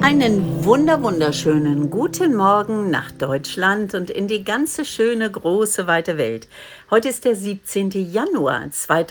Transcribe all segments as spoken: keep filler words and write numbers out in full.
Einen wunder wunderschönen guten Morgen nach Deutschland und in die ganze schöne, große, weite Welt. Heute ist der siebzehnten Januar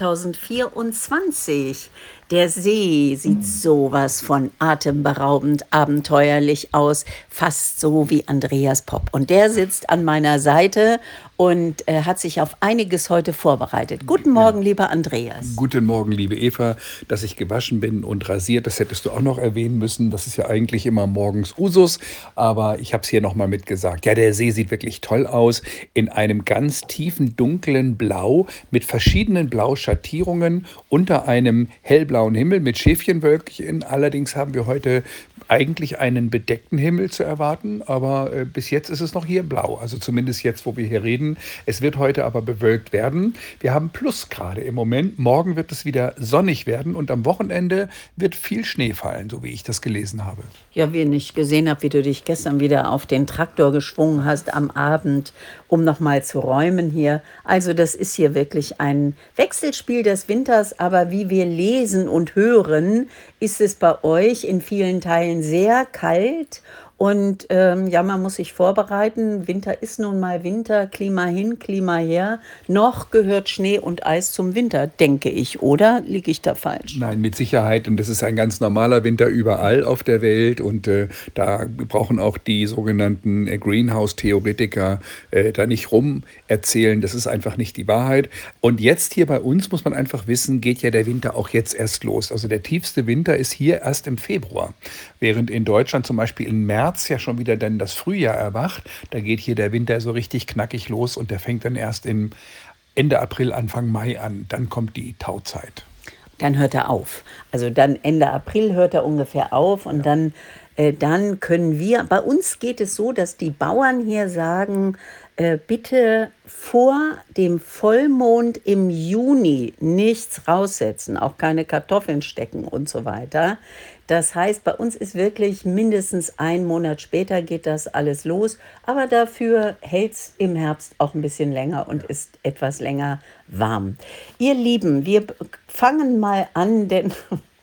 zweitausendvierundzwanzig. Der See sieht sowas von atemberaubend abenteuerlich aus, fast so wie Andreas Popp. Und der sitzt an meiner Seite und äh, hat sich auf einiges heute vorbereitet. Guten Ja. Morgen, lieber Andreas. Guten Morgen, liebe Eva. Dass ich gewaschen bin und rasiert, das hättest du auch noch erwähnen müssen. Das ist ja eigentlich immer morgens Usus, aber ich habe es hier nochmal mitgesagt. Ja, der See sieht wirklich toll aus, in einem ganz tiefen, dunklen Blau mit verschiedenen Blauschattierungen unter einem hellblauen Himmel mit Schäfchenwölkchen. Allerdings haben wir heute eigentlich einen bedeckten Himmel zu erwarten, aber äh, bis jetzt ist es noch hier blau, also zumindest jetzt, wo wir hier reden. Es wird heute aber bewölkt werden. Wir haben Plusgrade im Moment. Morgen wird es wieder sonnig werden und am Wochenende wird viel Schnee fallen, so wie ich das gelesen habe. Ja, wie ich gesehen habe, wie du dich gestern wieder auf den Traktor geschwungen hast am Abend, um nochmal zu räumen hier. Also das ist hier wirklich ein Wechselspiel des Winters, aber wie wir lesen und hören, ist es bei euch in vielen Teilen sehr kalt. Und ähm, ja, man muss sich vorbereiten. Winter ist nun mal Winter, Klima hin, Klima her. Noch gehört Schnee und Eis zum Winter, denke ich, oder? Liege ich da falsch? Nein, mit Sicherheit. Und das ist ein ganz normaler Winter überall auf der Welt. Und äh, da brauchen auch die sogenannten äh, Greenhouse-Theoretiker äh, da nicht rum erzählen. Das ist einfach nicht die Wahrheit. Und jetzt hier bei uns muss man einfach wissen, geht ja der Winter auch jetzt erst los. Also der tiefste Winter ist hier erst im Februar. Während in Deutschland zum Beispiel im März ja schon wieder dann das Frühjahr erwacht. Da geht hier der Winter so richtig knackig los und der fängt dann erst im Ende April, Anfang Mai an. Dann kommt die Tauzeit. Dann hört er auf. Also dann Ende April hört er ungefähr auf und dann, äh, dann können wir, bei uns geht es so, dass die Bauern hier sagen, äh, bitte vor dem Vollmond im Juni nichts raussetzen, auch keine Kartoffeln stecken und so weiter. Das heißt, bei uns ist wirklich mindestens ein Monat später geht das alles los, aber dafür hält es im Herbst auch ein bisschen länger und ist etwas länger warm. Ihr Lieben, wir b- fangen mal an, denn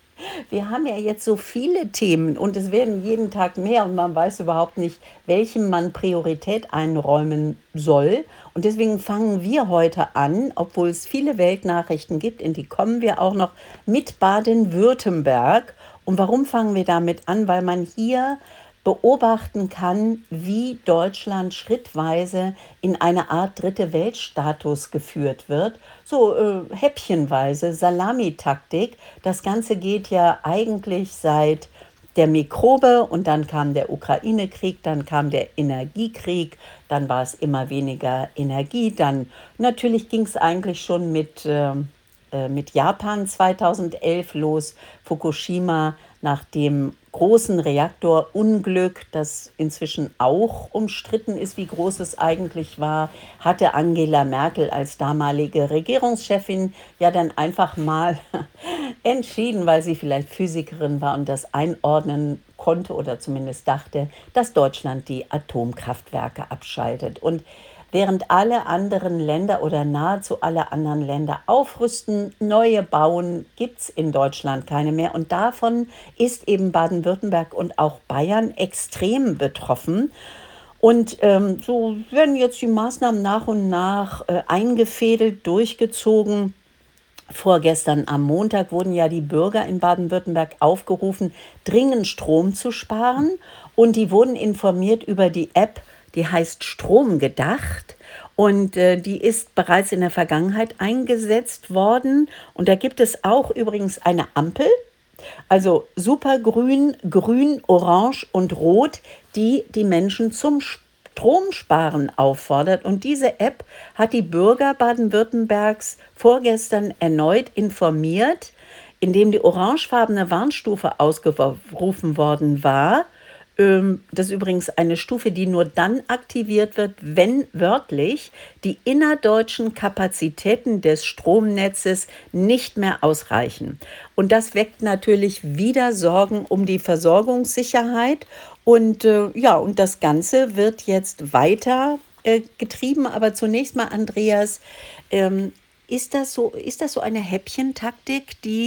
wir haben ja jetzt so viele Themen und es werden jeden Tag mehr und man weiß überhaupt nicht, welchem man Priorität einräumen soll. Und deswegen fangen wir heute an, obwohl es viele Weltnachrichten gibt, in die kommen wir auch noch mit Baden-Württemberg. Und warum fangen wir damit an? Weil man hier beobachten kann, wie Deutschland schrittweise in eine Art dritte Weltstatus geführt wird. So äh, häppchenweise, Salamitaktik. Das Ganze geht ja eigentlich seit der Mikrobe und dann kam der Ukraine-Krieg, dann kam der Energiekrieg, dann war es immer weniger Energie, dann natürlich ging es eigentlich schon mit, ähm, äh, mit Japan zweitausendelf los, Fukushima nach dem großen Reaktorunglück, das inzwischen auch umstritten ist, wie groß es eigentlich war, hatte Angela Merkel als damalige Regierungschefin ja dann einfach mal entschieden, weil sie vielleicht Physikerin war und das einordnen konnte oder zumindest dachte, dass Deutschland die Atomkraftwerke abschaltet. Und während alle anderen Länder oder nahezu alle anderen Länder aufrüsten, neue bauen, gibt es in Deutschland keine mehr. Und davon ist eben Baden-Württemberg und auch Bayern extrem betroffen. Und ähm, so werden jetzt die Maßnahmen nach und nach äh, eingefädelt, durchgezogen. Vorgestern am Montag wurden ja die Bürger in Baden-Württemberg aufgerufen, dringend Strom zu sparen. Und die wurden informiert über die App, die heißt Strom gedacht. Und äh, die ist bereits in der Vergangenheit eingesetzt worden. Und da gibt es auch übrigens eine Ampel, also supergrün, grün, orange und rot, die die Menschen zum Stromsparen auffordert. Und diese App hat die Bürger Baden-Württembergs vorgestern erneut informiert, indem die orangefarbene Warnstufe ausgerufen worden war. Ähm, Das ist übrigens eine Stufe, die nur dann aktiviert wird, wenn wörtlich die innerdeutschen Kapazitäten des Stromnetzes nicht mehr ausreichen. Und das weckt natürlich wieder Sorgen um die Versorgungssicherheit. Und äh, ja, und das Ganze wird jetzt weiter äh, getrieben. Aber zunächst mal, Andreas, ähm, ist das so, ist das so eine Häppchentaktik, die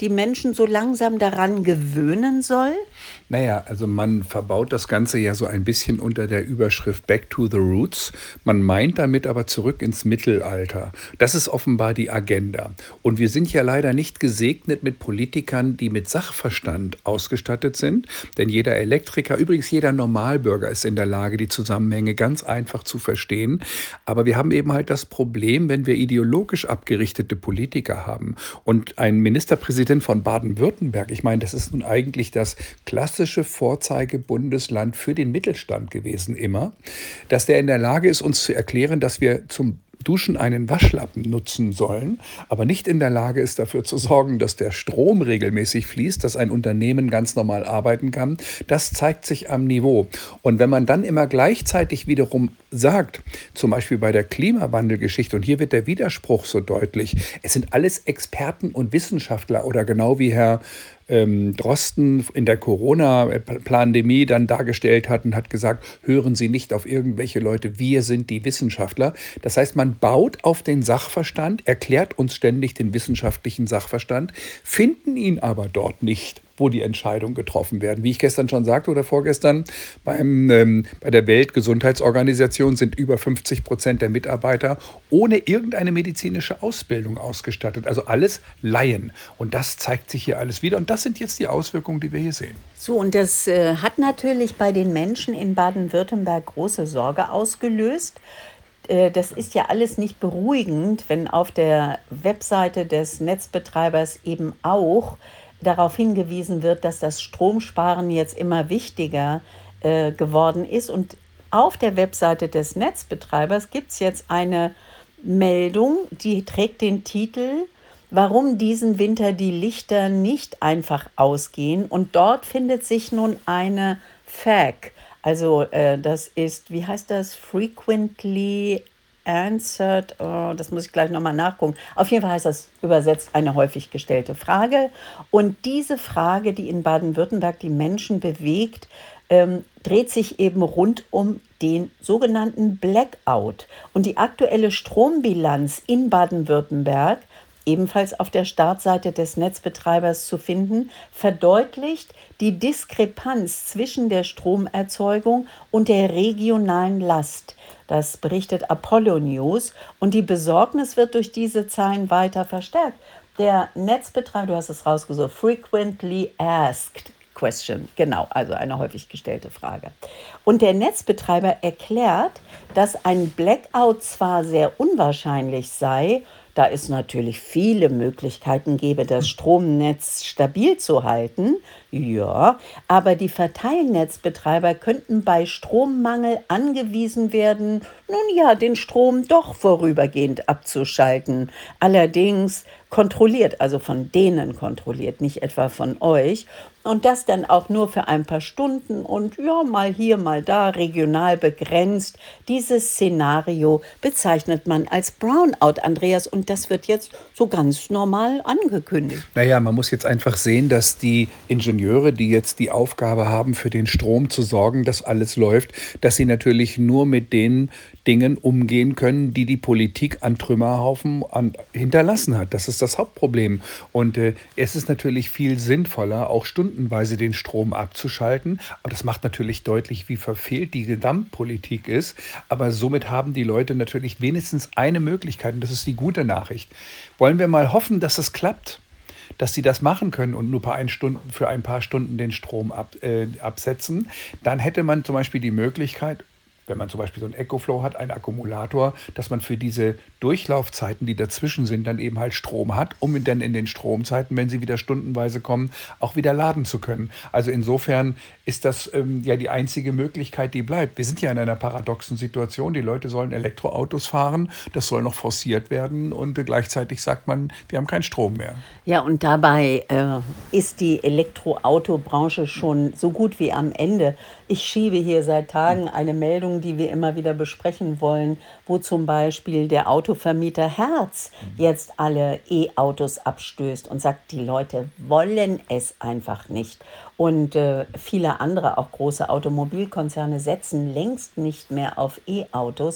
die Menschen so langsam daran gewöhnen soll? Naja, also man verbaut das Ganze ja so ein bisschen unter der Überschrift Back to the Roots. Man meint damit aber zurück ins Mittelalter. Das ist offenbar die Agenda. Und wir sind ja leider nicht gesegnet mit Politikern, die mit Sachverstand ausgestattet sind. Denn jeder Elektriker, übrigens jeder Normalbürger ist in der Lage, die Zusammenhänge ganz einfach zu verstehen. Aber wir haben eben halt das Problem, wenn wir ideologisch abgerichtete Politiker haben. Und ein Ministerpräsident von Baden-Württemberg, ich meine, das ist nun eigentlich das klassische Vorzeigebundesland für den Mittelstand gewesen immer, dass der in der Lage ist, uns zu erklären, dass wir zum Duschen einen Waschlappen nutzen sollen, aber nicht in der Lage ist, dafür zu sorgen, dass der Strom regelmäßig fließt, dass ein Unternehmen ganz normal arbeiten kann. Das zeigt sich am Niveau. Und wenn man dann immer gleichzeitig wiederum sagt, zum Beispiel bei der Klimawandelgeschichte, und hier wird der Widerspruch so deutlich, es sind alles Experten und Wissenschaftler oder genau wie Herr ähm, Drosten in der Corona-Pandemie dann dargestellt hat und hat gesagt, hören Sie nicht auf irgendwelche Leute, wir sind die Wissenschaftler. Das heißt, man baut auf den Sachverstand, erklärt uns ständig den wissenschaftlichen Sachverstand, finden ihn aber dort nicht, wo die Entscheidungen getroffen werden. Wie ich gestern schon sagte oder vorgestern, beim, ähm, bei der Weltgesundheitsorganisation sind über fünfzig Prozent der Mitarbeiter ohne irgendeine medizinische Ausbildung ausgestattet. Also alles Laien. Und das zeigt sich hier alles wieder. Und das sind jetzt die Auswirkungen, die wir hier sehen. So, und das äh, hat natürlich bei den Menschen in Baden-Württemberg große Sorge ausgelöst. Äh, Das ist ja alles nicht beruhigend, wenn auf der Webseite des Netzbetreibers eben auch darauf hingewiesen wird, dass das Stromsparen jetzt immer wichtiger äh, geworden ist. Und auf der Webseite des Netzbetreibers gibt es jetzt eine Meldung, die trägt den Titel, warum diesen Winter die Lichter nicht einfach ausgehen. Und dort findet sich nun eine F A Q. Also äh, das ist, wie heißt das? Frequently Answered, oh, das muss ich gleich nochmal nachgucken. Auf jeden Fall heißt das übersetzt eine häufig gestellte Frage. Und diese Frage, die in Baden-Württemberg die Menschen bewegt, ähm, dreht sich eben rund um den sogenannten Blackout. Und die aktuelle Strombilanz in Baden-Württemberg, ebenfalls auf der Startseite des Netzbetreibers zu finden, verdeutlicht die Diskrepanz zwischen der Stromerzeugung und der regionalen Last. Das berichtet Apollo News und die Besorgnis wird durch diese Zahlen weiter verstärkt. Der Netzbetreiber, du hast es rausgesucht, frequently asked question, genau, also eine häufig gestellte Frage. Und der Netzbetreiber erklärt, dass ein Blackout zwar sehr unwahrscheinlich sei, da es natürlich viele Möglichkeiten gäbe, das Stromnetz stabil zu halten, ja, aber die Verteilnetzbetreiber könnten bei Strommangel angewiesen werden, nun ja, den Strom doch vorübergehend abzuschalten. Allerdings kontrolliert, also von denen kontrolliert, nicht etwa von euch. Und das dann auch nur für ein paar Stunden und ja, mal hier, mal da, regional begrenzt. Dieses Szenario bezeichnet man als Brownout, Andreas, und das wird jetzt so ganz normal angekündigt. Naja, man muss jetzt einfach sehen, dass die Ingenieure, die jetzt die Aufgabe haben, für den Strom zu sorgen, dass alles läuft, dass sie natürlich nur mit den Dingen umgehen können, die die Politik an Trümmerhaufen an, hinterlassen hat. Das ist das Hauptproblem. Und äh, es ist natürlich viel sinnvoller, auch stundenweise den Strom abzuschalten. Aber das macht natürlich deutlich, wie verfehlt die Gesamtpolitik ist. Aber somit haben die Leute natürlich wenigstens eine Möglichkeit. Und das ist die gute Nachricht. Wollen wir mal hoffen, dass es klappt? Dass sie das machen können und nur ein Stunden, für ein paar Stunden den Strom ab, äh, absetzen, dann hätte man zum Beispiel die Möglichkeit, wenn man zum Beispiel so einen EcoFlow hat, einen Akkumulator, dass man für diese Durchlaufzeiten, die dazwischen sind, dann eben halt Strom hat, um dann in den Stromzeiten, wenn sie wieder stundenweise kommen, auch wieder laden zu können. Also insofern ist das ähm, ja die einzige Möglichkeit, die bleibt. Wir sind ja in einer paradoxen Situation. Die Leute sollen Elektroautos fahren, das soll noch forciert werden und äh, gleichzeitig sagt man, wir haben keinen Strom mehr. Ja, und dabei äh, ist die Elektroautobranche schon so gut wie am Ende. Ich schiebe hier seit Tagen eine Meldung, die wir immer wieder besprechen wollen, wo zum Beispiel der Autovermieter Hertz jetzt alle E-Autos abstößt und sagt, die Leute wollen es einfach nicht. Und äh, viele andere, auch große Automobilkonzerne, setzen längst nicht mehr auf E-Autos.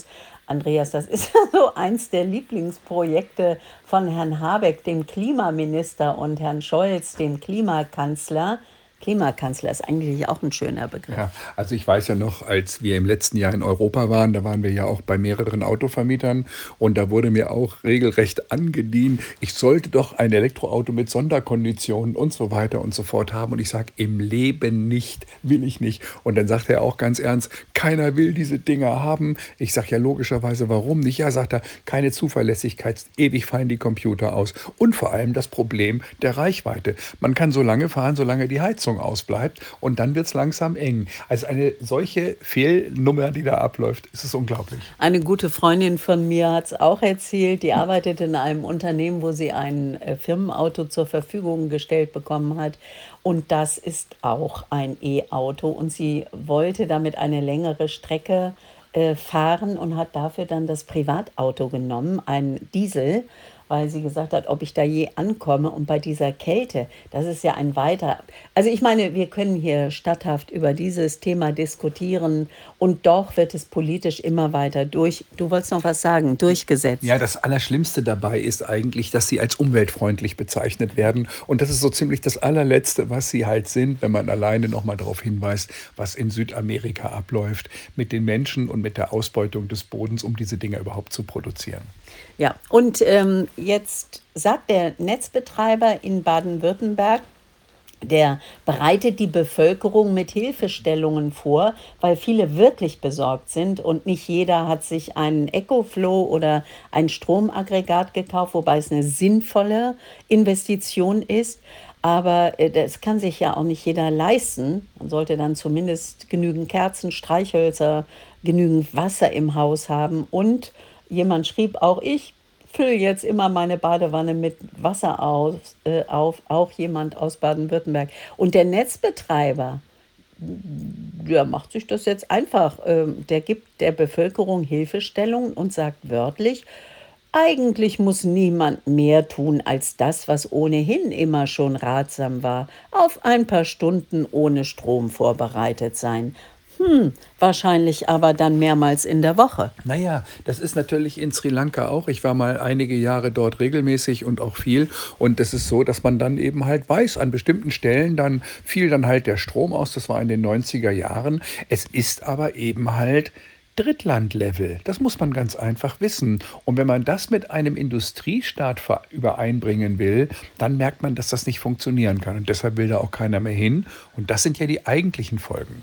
Andreas, das ist ja so eins der Lieblingsprojekte von Herrn Habeck, dem Klimaminister, und Herrn Scholz, dem Klimakanzler. Klimakanzler ist eigentlich auch ein schöner Begriff. Ja, also ich weiß ja noch, als wir im letzten Jahr in Europa waren, da waren wir ja auch bei mehreren Autovermietern und da wurde mir auch regelrecht angedient, ich sollte doch ein Elektroauto mit Sonderkonditionen und so weiter und so fort haben. Und ich sage, im Leben nicht, will ich nicht. Und dann sagt er auch ganz ernst, keiner will diese Dinger haben. Ich sage ja logischerweise, warum nicht? Ja, sagt er, keine Zuverlässigkeit, ewig fallen die Computer aus. Und vor allem das Problem der Reichweite. Man kann so lange fahren, solange die Heizung ausbleibt und dann wird es langsam eng. Also eine solche Fehlnummer, die da abläuft, ist es unglaublich. Eine gute Freundin von mir hat es auch erzählt, die arbeitet in einem Unternehmen, wo sie ein äh, Firmenauto zur Verfügung gestellt bekommen hat. Und das ist auch ein E-Auto. Und sie wollte damit eine längere Strecke äh, fahren und hat dafür dann das Privatauto genommen, ein Diesel, weil sie gesagt hat, ob ich da je ankomme. Und bei dieser Kälte, das ist ja ein weiter. Also ich meine, wir können hier statthaft über dieses Thema diskutieren und doch wird es politisch immer weiter durch. Du wolltest noch was sagen, durchgesetzt. Ja, das Allerschlimmste dabei ist eigentlich, dass sie als umweltfreundlich bezeichnet werden. Und das ist so ziemlich das Allerletzte, was sie halt sind, wenn man alleine nochmal darauf hinweist, was in Südamerika abläuft mit den Menschen und mit der Ausbeutung des Bodens, um diese Dinge überhaupt zu produzieren. Ja, und ähm, jetzt sagt der Netzbetreiber in Baden-Württemberg, der bereitet die Bevölkerung mit Hilfestellungen vor, weil viele wirklich besorgt sind und nicht jeder hat sich einen EcoFlow oder ein Stromaggregat gekauft, wobei es eine sinnvolle Investition ist. Aber äh, das kann sich ja auch nicht jeder leisten. Man sollte dann zumindest genügend Kerzen, Streichhölzer, genügend Wasser im Haus haben. Und jemand schrieb, auch ich fülle jetzt immer meine Badewanne mit Wasser aus, äh, auf, auch jemand aus Baden-Württemberg. Und der Netzbetreiber, der macht sich das jetzt einfach. Ähm, der gibt der Bevölkerung Hilfestellung und sagt wörtlich, eigentlich muss niemand mehr tun als das, was ohnehin immer schon ratsam war. Auf ein paar Stunden ohne Strom vorbereitet sein. Hm, wahrscheinlich aber dann mehrmals in der Woche. Naja, das ist natürlich in Sri Lanka auch. Ich war mal einige Jahre dort regelmäßig und auch viel. Und es ist so, dass man dann eben halt weiß, an bestimmten Stellen dann fiel dann halt der Strom aus. Das war in den neunziger Jahren. Es ist aber eben halt Drittlandlevel. Das muss man ganz einfach wissen. Und wenn man das mit einem Industriestaat ver- übereinbringen will, dann merkt man, dass das nicht funktionieren kann. Und deshalb will da auch keiner mehr hin. Und das sind ja die eigentlichen Folgen.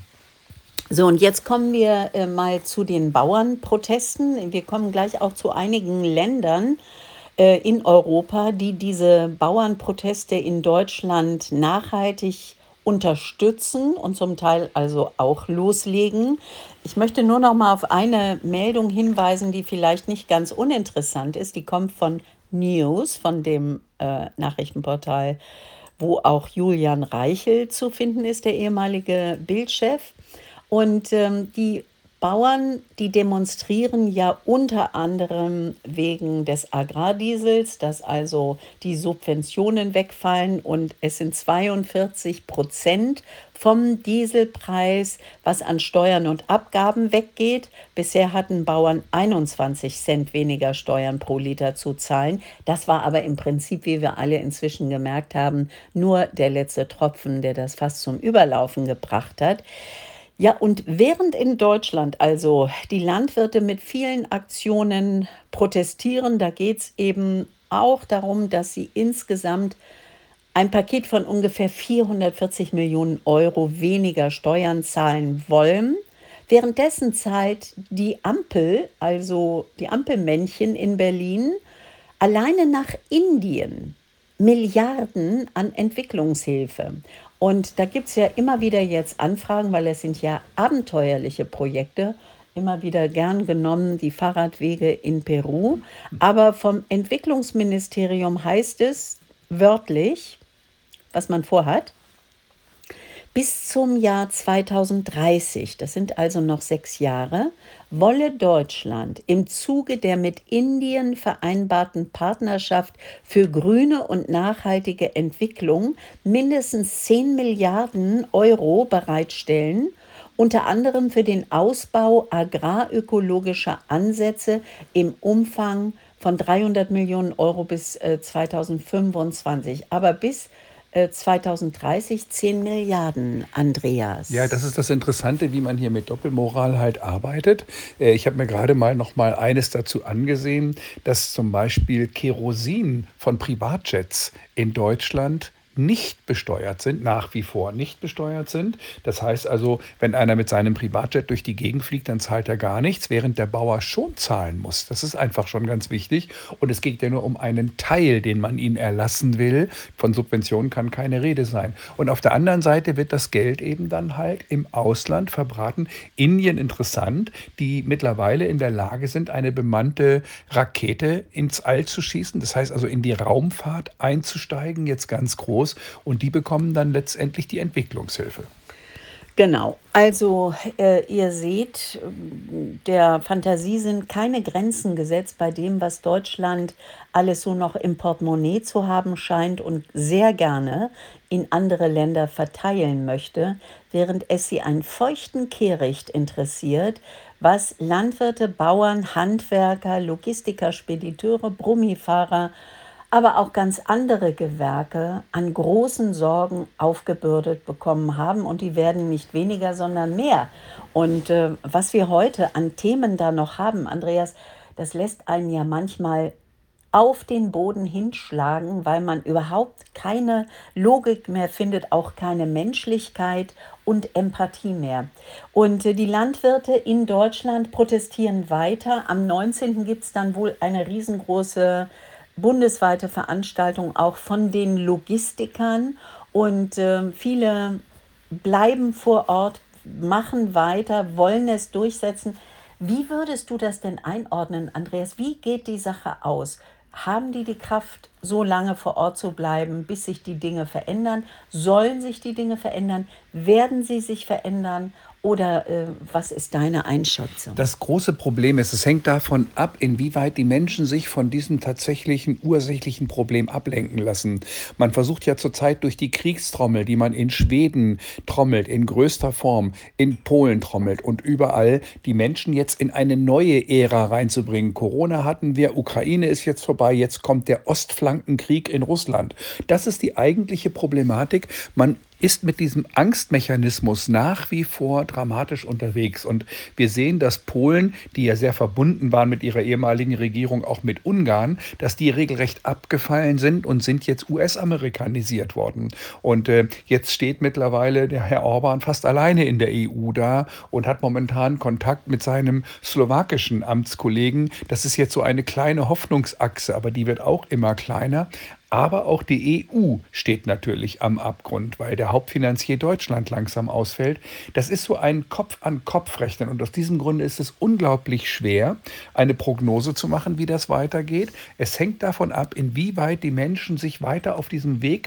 So, und jetzt kommen wir äh, mal zu den Bauernprotesten. Wir kommen gleich auch zu einigen Ländern äh, in Europa, die diese Bauernproteste in Deutschland nachhaltig unterstützen und zum Teil also auch loslegen. Ich möchte nur noch mal auf eine Meldung hinweisen, die vielleicht nicht ganz uninteressant ist. Die kommt von News, von dem äh, Nachrichtenportal, wo auch Julian Reichel zu finden ist, der ehemalige Bildchef. Und ähm, die Bauern, die demonstrieren ja unter anderem wegen des Agrardiesels, dass also die Subventionen wegfallen und es sind zweiundvierzig Prozent vom Dieselpreis, was an Steuern und Abgaben weggeht. Bisher hatten Bauern einundzwanzig Cent weniger Steuern pro Liter zu zahlen. Das war aber im Prinzip, wie wir alle inzwischen gemerkt haben, nur der letzte Tropfen, der das fast zum Überlaufen gebracht hat. Ja, und während in Deutschland also die Landwirte mit vielen Aktionen protestieren, da geht es eben auch darum, dass sie insgesamt ein Paket von ungefähr vierhundertvierzig Millionen Euro weniger Steuern zahlen wollen. Währenddessen zahlt die Ampel, also die Ampelmännchen in Berlin, alleine nach Indien Milliarden an Entwicklungshilfe. Und da gibt es ja immer wieder jetzt Anfragen, weil es sind ja abenteuerliche Projekte, immer wieder gern genommen, die Fahrradwege in Peru. Aber vom Entwicklungsministerium heißt es wörtlich, was man vorhat, bis zum Jahr zweitausenddreißig, das sind also noch sechs Jahre, wolle Deutschland im Zuge der mit Indien vereinbarten Partnerschaft für grüne und nachhaltige Entwicklung mindestens zehn Milliarden Euro bereitstellen, unter anderem für den Ausbau agrarökologischer Ansätze im Umfang von dreihundert Millionen Euro bis äh, zweitausendfünfundzwanzig, aber bis äh, zweitausenddreißig zehn Milliarden, Ja, das Andreas. ist das Interessante, wie man hier mit Doppelmoral halt arbeitet. Äh, Ich habe mir gerade mal noch mal eines dazu angesehen, dass zum Beispiel Kerosin von Privatjets in Deutschland nicht besteuert sind, nach wie vor nicht besteuert sind. Das heißt also, wenn einer mit seinem Privatjet durch die Gegend fliegt, dann zahlt er gar nichts, während der Bauer schon zahlen muss. Das ist einfach schon ganz wichtig. Und es geht ja nur um einen Teil, den man ihnen erlassen will. Von Subventionen kann keine Rede sein. Und auf der anderen Seite wird das Geld eben dann halt im Ausland verbraten. Indien interessant, die mittlerweile in der Lage sind, eine bemannte Rakete ins All zu schießen. Das heißt also in die Raumfahrt einzusteigen, jetzt ganz groß. Und die bekommen dann letztendlich die Entwicklungshilfe. Genau, also äh, ihr seht, ähm, der Fantasie sind keine Grenzen gesetzt bei dem, was Deutschland alles so noch im Portemonnaie zu haben scheint und sehr gerne in andere Länder verteilen möchte, während es sie einen feuchten Kehricht interessiert, was Landwirte, Bauern, Handwerker, Logistiker, Spediteure, Brummifahrer, aber auch ganz andere Gewerke an großen Sorgen aufgebürdet bekommen haben. Und die werden nicht weniger, sondern mehr. Und äh, was wir heute an Themen da noch haben, Andreas, das lässt einen ja manchmal auf den Boden hinschlagen, weil man überhaupt keine Logik mehr findet, auch keine Menschlichkeit und Empathie mehr. Und äh, die Landwirte in Deutschland protestieren weiter. Am neunzehnten gibt es dann wohl eine riesengroße bundesweite Veranstaltung auch von den Logistikern. Und äh, viele bleiben vor Ort, machen weiter, wollen es durchsetzen. Wie würdest du das denn einordnen, Andreas? Wie geht die Sache aus? Haben die die Kraft, so lange vor Ort zu bleiben, bis sich die Dinge verändern? Sollen sich die Dinge verändern? Werden sie sich verändern? Oder äh, was ist deine Einschätzung? Das große Problem ist, es hängt davon ab, inwieweit die Menschen sich von diesem tatsächlichen ursächlichen Problem ablenken lassen. Man versucht ja zurzeit durch die Kriegstrommel, die man in Schweden trommelt, in größter Form, in Polen trommelt und überall die Menschen jetzt in eine neue Ära reinzubringen. Corona hatten wir, Ukraine ist jetzt vorbei, jetzt kommt der Ostflankenkrieg in Russland. Das ist die eigentliche Problematik. Man ist mit diesem Angstmechanismus nach wie vor dramatisch unterwegs. Und wir sehen, dass Polen, die ja sehr verbunden waren mit ihrer ehemaligen Regierung, auch mit Ungarn, dass die regelrecht abgefallen sind und sind jetzt U S-amerikanisiert worden. Und äh, jetzt steht mittlerweile der Herr Orban fast alleine in der E U da und hat momentan Kontakt mit seinem slowakischen Amtskollegen. Das ist jetzt so eine kleine Hoffnungsachse, aber die wird auch immer kleiner. Aber auch die E U steht natürlich am Abgrund, weil der Hauptfinanzier Deutschland langsam ausfällt. Das ist so ein Kopf-an-Kopf-Rechnen. Und aus diesem Grunde ist es unglaublich schwer, eine Prognose zu machen, wie das weitergeht. Es hängt davon ab, inwieweit die Menschen sich weiter auf diesem Weg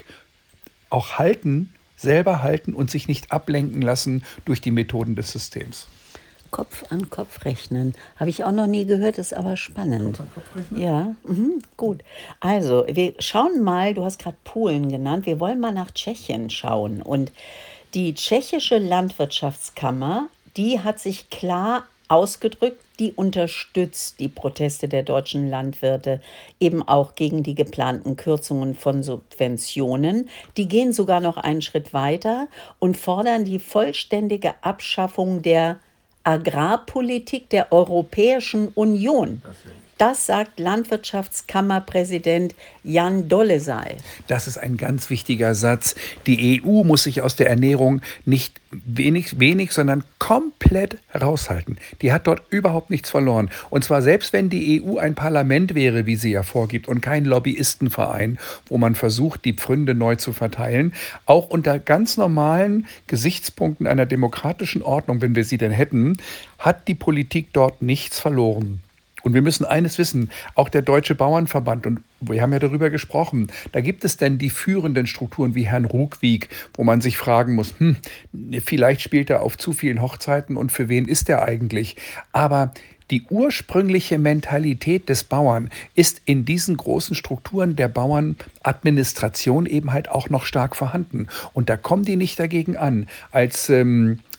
auch halten, selber halten und sich nicht ablenken lassen durch die Methoden des Systems. Kopf an Kopf rechnen. Habe ich auch noch nie gehört, ist aber spannend. Ja, mhm, gut. Also, wir schauen mal, du hast gerade Polen genannt, wir wollen mal nach Tschechien schauen. Und die tschechische Landwirtschaftskammer, die hat sich klar ausgedrückt, die unterstützt die Proteste der deutschen Landwirte eben auch gegen die geplanten Kürzungen von Subventionen. Die gehen sogar noch einen Schritt weiter und fordern die vollständige Abschaffung der Agrarpolitik der Europäischen Union. Das sagt Landwirtschaftskammerpräsident Jan Dollesay. Das ist ein ganz wichtiger Satz. Die E U muss sich aus der Ernährung nicht wenig, wenig, sondern komplett raushalten. Die hat dort überhaupt nichts verloren. Und zwar selbst wenn die E U ein Parlament wäre, wie sie ja vorgibt, und kein Lobbyistenverein, wo man versucht, die Pfründe neu zu verteilen, auch unter ganz normalen Gesichtspunkten einer demokratischen Ordnung, wenn wir sie denn hätten, hat die Politik dort nichts verloren. Und wir müssen eines wissen, auch der Deutsche Bauernverband, und wir haben ja darüber gesprochen, da gibt es denn die führenden Strukturen wie Herrn Rugwig, wo man sich fragen muss, hm, vielleicht spielt er auf zu vielen Hochzeiten und für wen ist er eigentlich? Aber die ursprüngliche Mentalität des Bauern ist in diesen großen Strukturen der Bauernadministration eben halt auch noch stark vorhanden. Und da kommen die nicht dagegen an. Als ähm,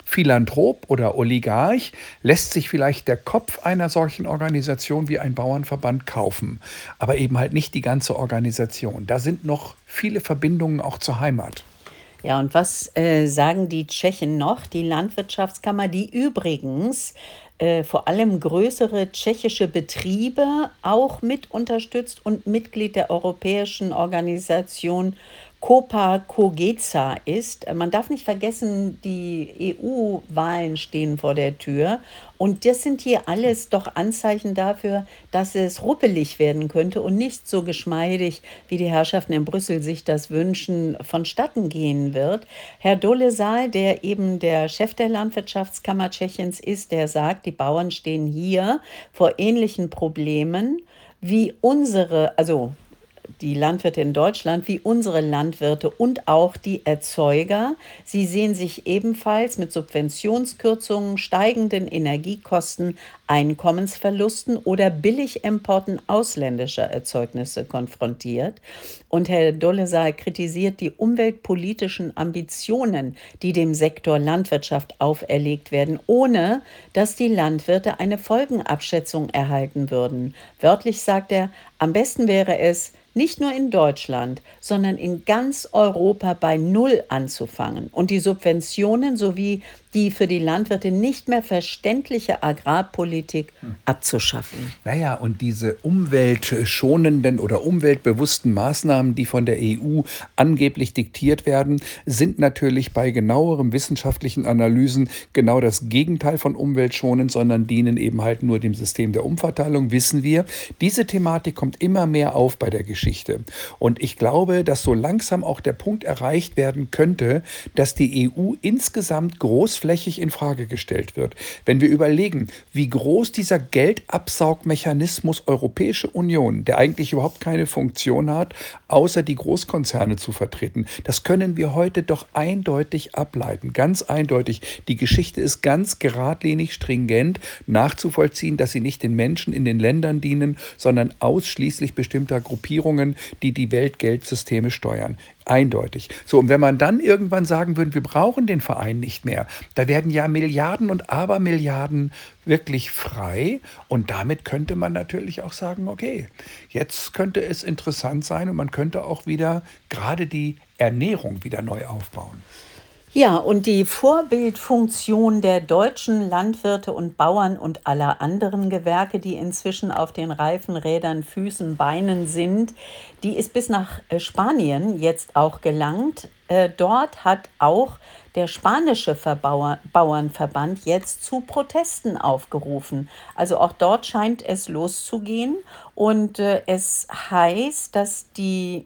Philanthrop oder Oligarch lässt sich vielleicht der Kopf einer solchen Organisation wie ein Bauernverband kaufen, aber eben halt nicht die ganze Organisation. Da sind noch viele Verbindungen auch zur Heimat. Ja, und was äh, sagen die Tschechen noch? Die Landwirtschaftskammer, die übrigens äh, vor allem größere tschechische Betriebe auch mit unterstützt und Mitglied der europäischen Organisation Copa Cogeca ist. Äh, Man darf nicht vergessen, die E U-Wahlen stehen vor der Tür. Und das sind hier alles doch Anzeichen dafür, dass es ruppelig werden könnte und nicht so geschmeidig, wie die Herrschaften in Brüssel sich das wünschen, vonstatten gehen wird. Herr Dolezal, der eben der Chef der Landwirtschaftskammer Tschechiens ist, der sagt, die Bauern stehen hier vor ähnlichen Problemen wie unsere, also die Landwirte in Deutschland wie unsere Landwirte und auch die Erzeuger. Sie sehen sich ebenfalls mit Subventionskürzungen, steigenden Energiekosten, Einkommensverlusten oder Billigimporten ausländischer Erzeugnisse konfrontiert. Und Herr Dolezal kritisiert die umweltpolitischen Ambitionen, die dem Sektor Landwirtschaft auferlegt werden, ohne dass die Landwirte eine Folgenabschätzung erhalten würden. Wörtlich sagt er, am besten wäre es, nicht nur in Deutschland, sondern in ganz Europa bei Null anzufangen und die Subventionen sowie die für die Landwirte nicht mehr verständliche Agrarpolitik abzuschaffen. Naja, und diese umweltschonenden oder umweltbewussten Maßnahmen, die von der E U angeblich diktiert werden, sind natürlich bei genaueren wissenschaftlichen Analysen genau das Gegenteil von umweltschonend, sondern dienen eben halt nur dem System der Umverteilung, wissen wir. Diese Thematik kommt immer mehr auf bei der Geschichte. Und ich glaube, dass so langsam auch der Punkt erreicht werden könnte, dass die E U insgesamt großflächig in Frage gestellt wird. Wenn wir überlegen, wie groß dieser Geldabsaugmechanismus Europäische Union, der eigentlich überhaupt keine Funktion hat, außer die Großkonzerne zu vertreten, das können wir heute doch eindeutig ableiten. Ganz eindeutig. Die Geschichte ist ganz geradlinig, stringent nachzuvollziehen, dass sie nicht den Menschen in den Ländern dienen, sondern ausschließlich bestimmter Gruppierungen, die die Weltgeldsysteme steuern. Eindeutig. So, und wenn man dann irgendwann sagen würde, wir brauchen den Verein nicht mehr, da werden ja Milliarden und Abermilliarden wirklich frei und damit könnte man natürlich auch sagen, okay, jetzt könnte es interessant sein und man könnte auch wieder gerade die Ernährung wieder neu aufbauen. Ja, und die Vorbildfunktion der deutschen Landwirte und Bauern und aller anderen Gewerke, die inzwischen auf den reifen Rädern, Füßen, Beinen sind, die ist bis nach äh, Spanien jetzt auch gelangt. Äh, dort hat auch der spanische Verbauer, Bauernverband jetzt zu Protesten aufgerufen. Also auch dort scheint es loszugehen. Und äh, es heißt, dass die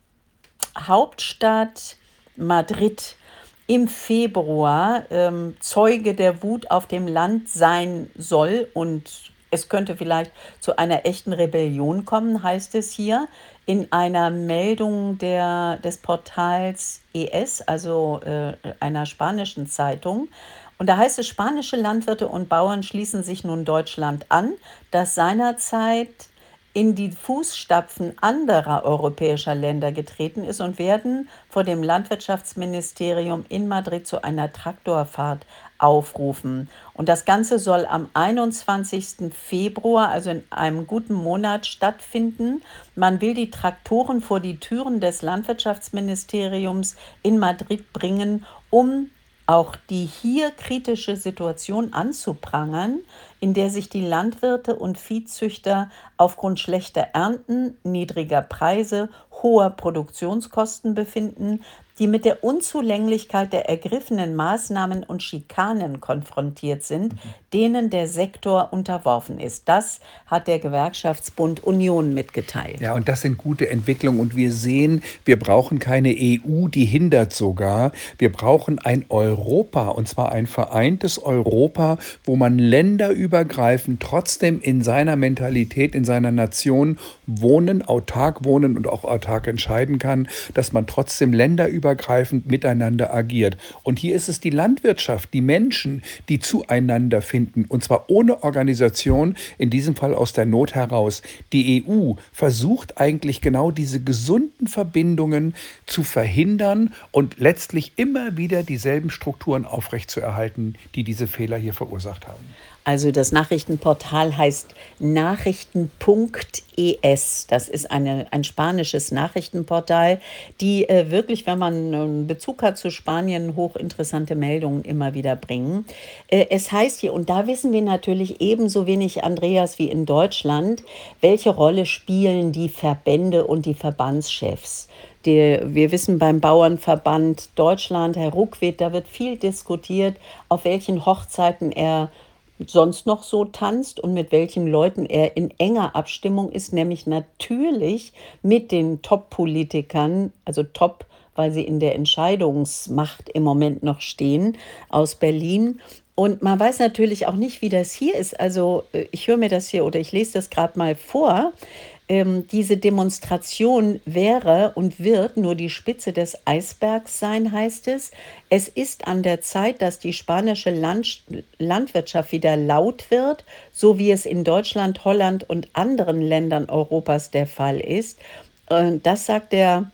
Hauptstadt Madrid im Februar ähm, Zeuge der Wut auf dem Land sein soll und es könnte vielleicht zu einer echten Rebellion kommen, heißt es hier in einer Meldung der, des Portals E S, also äh, einer spanischen Zeitung. Und da heißt es, spanische Landwirte und Bauern schließen sich nun Deutschland an, das seinerzeit in die Fußstapfen anderer europäischer Länder getreten ist und werden vor dem Landwirtschaftsministerium in Madrid zu einer Traktorfahrt aufrufen. Und das Ganze soll am einundzwanzigsten Februar, also in einem guten Monat, stattfinden. Man will die Traktoren vor die Türen des Landwirtschaftsministeriums in Madrid bringen, um auch die hier kritische Situation anzuprangern, in der sich die Landwirte und Viehzüchter aufgrund schlechter Ernten, niedriger Preise, hoher Produktionskosten befinden, die mit der Unzulänglichkeit der ergriffenen Maßnahmen und Schikanen konfrontiert sind, denen der Sektor unterworfen ist. Das hat der Gewerkschaftsbund Union mitgeteilt. Ja, und das sind gute Entwicklungen. Und wir sehen, wir brauchen keine E U, die hindert sogar. Wir brauchen ein Europa, und zwar ein vereintes Europa, wo man länderübergreifend trotzdem in seiner Mentalität, in seiner Nation wohnen, autark wohnen und auch autark entscheiden kann, dass man trotzdem länderübergreifend miteinander agiert. Und hier ist es die Landwirtschaft, die Menschen, die zueinander finden, und zwar ohne Organisation, in diesem Fall aus der Not heraus. Die E U versucht eigentlich genau diese gesunden Verbindungen zu verhindern und letztlich immer wieder dieselben Strukturen aufrechtzuerhalten, die diese Fehler hier verursacht haben. Also das Nachrichtenportal heißt Nachrichten Punkt es. Das ist eine, ein spanisches Nachrichtenportal, die äh, wirklich, wenn man einen Bezug hat zu Spanien, hochinteressante Meldungen immer wieder bringen. Äh, es heißt hier, und da wissen wir natürlich ebenso wenig, Andreas, wie in Deutschland, welche Rolle spielen die Verbände und die Verbandschefs. Die, wir wissen beim Bauernverband Deutschland, Herr Ruckwied, da wird viel diskutiert, auf welchen Hochzeiten er sonst noch so tanzt und mit welchen Leuten er in enger Abstimmung ist, nämlich natürlich mit den Top-Politikern, also Top, weil sie in der Entscheidungsmacht im Moment noch stehen, aus Berlin. Und man weiß natürlich auch nicht, wie das hier ist. Also äh, ich höre mir das hier oder ich lese das gerade mal vor. Ähm, diese Demonstration wäre und wird nur die Spitze des Eisbergs sein, heißt es. Es ist an der Zeit, dass die spanische Land Landwirtschaft wieder laut wird, so wie es in Deutschland, Holland und anderen Ländern Europas der Fall ist. Äh, das sagt der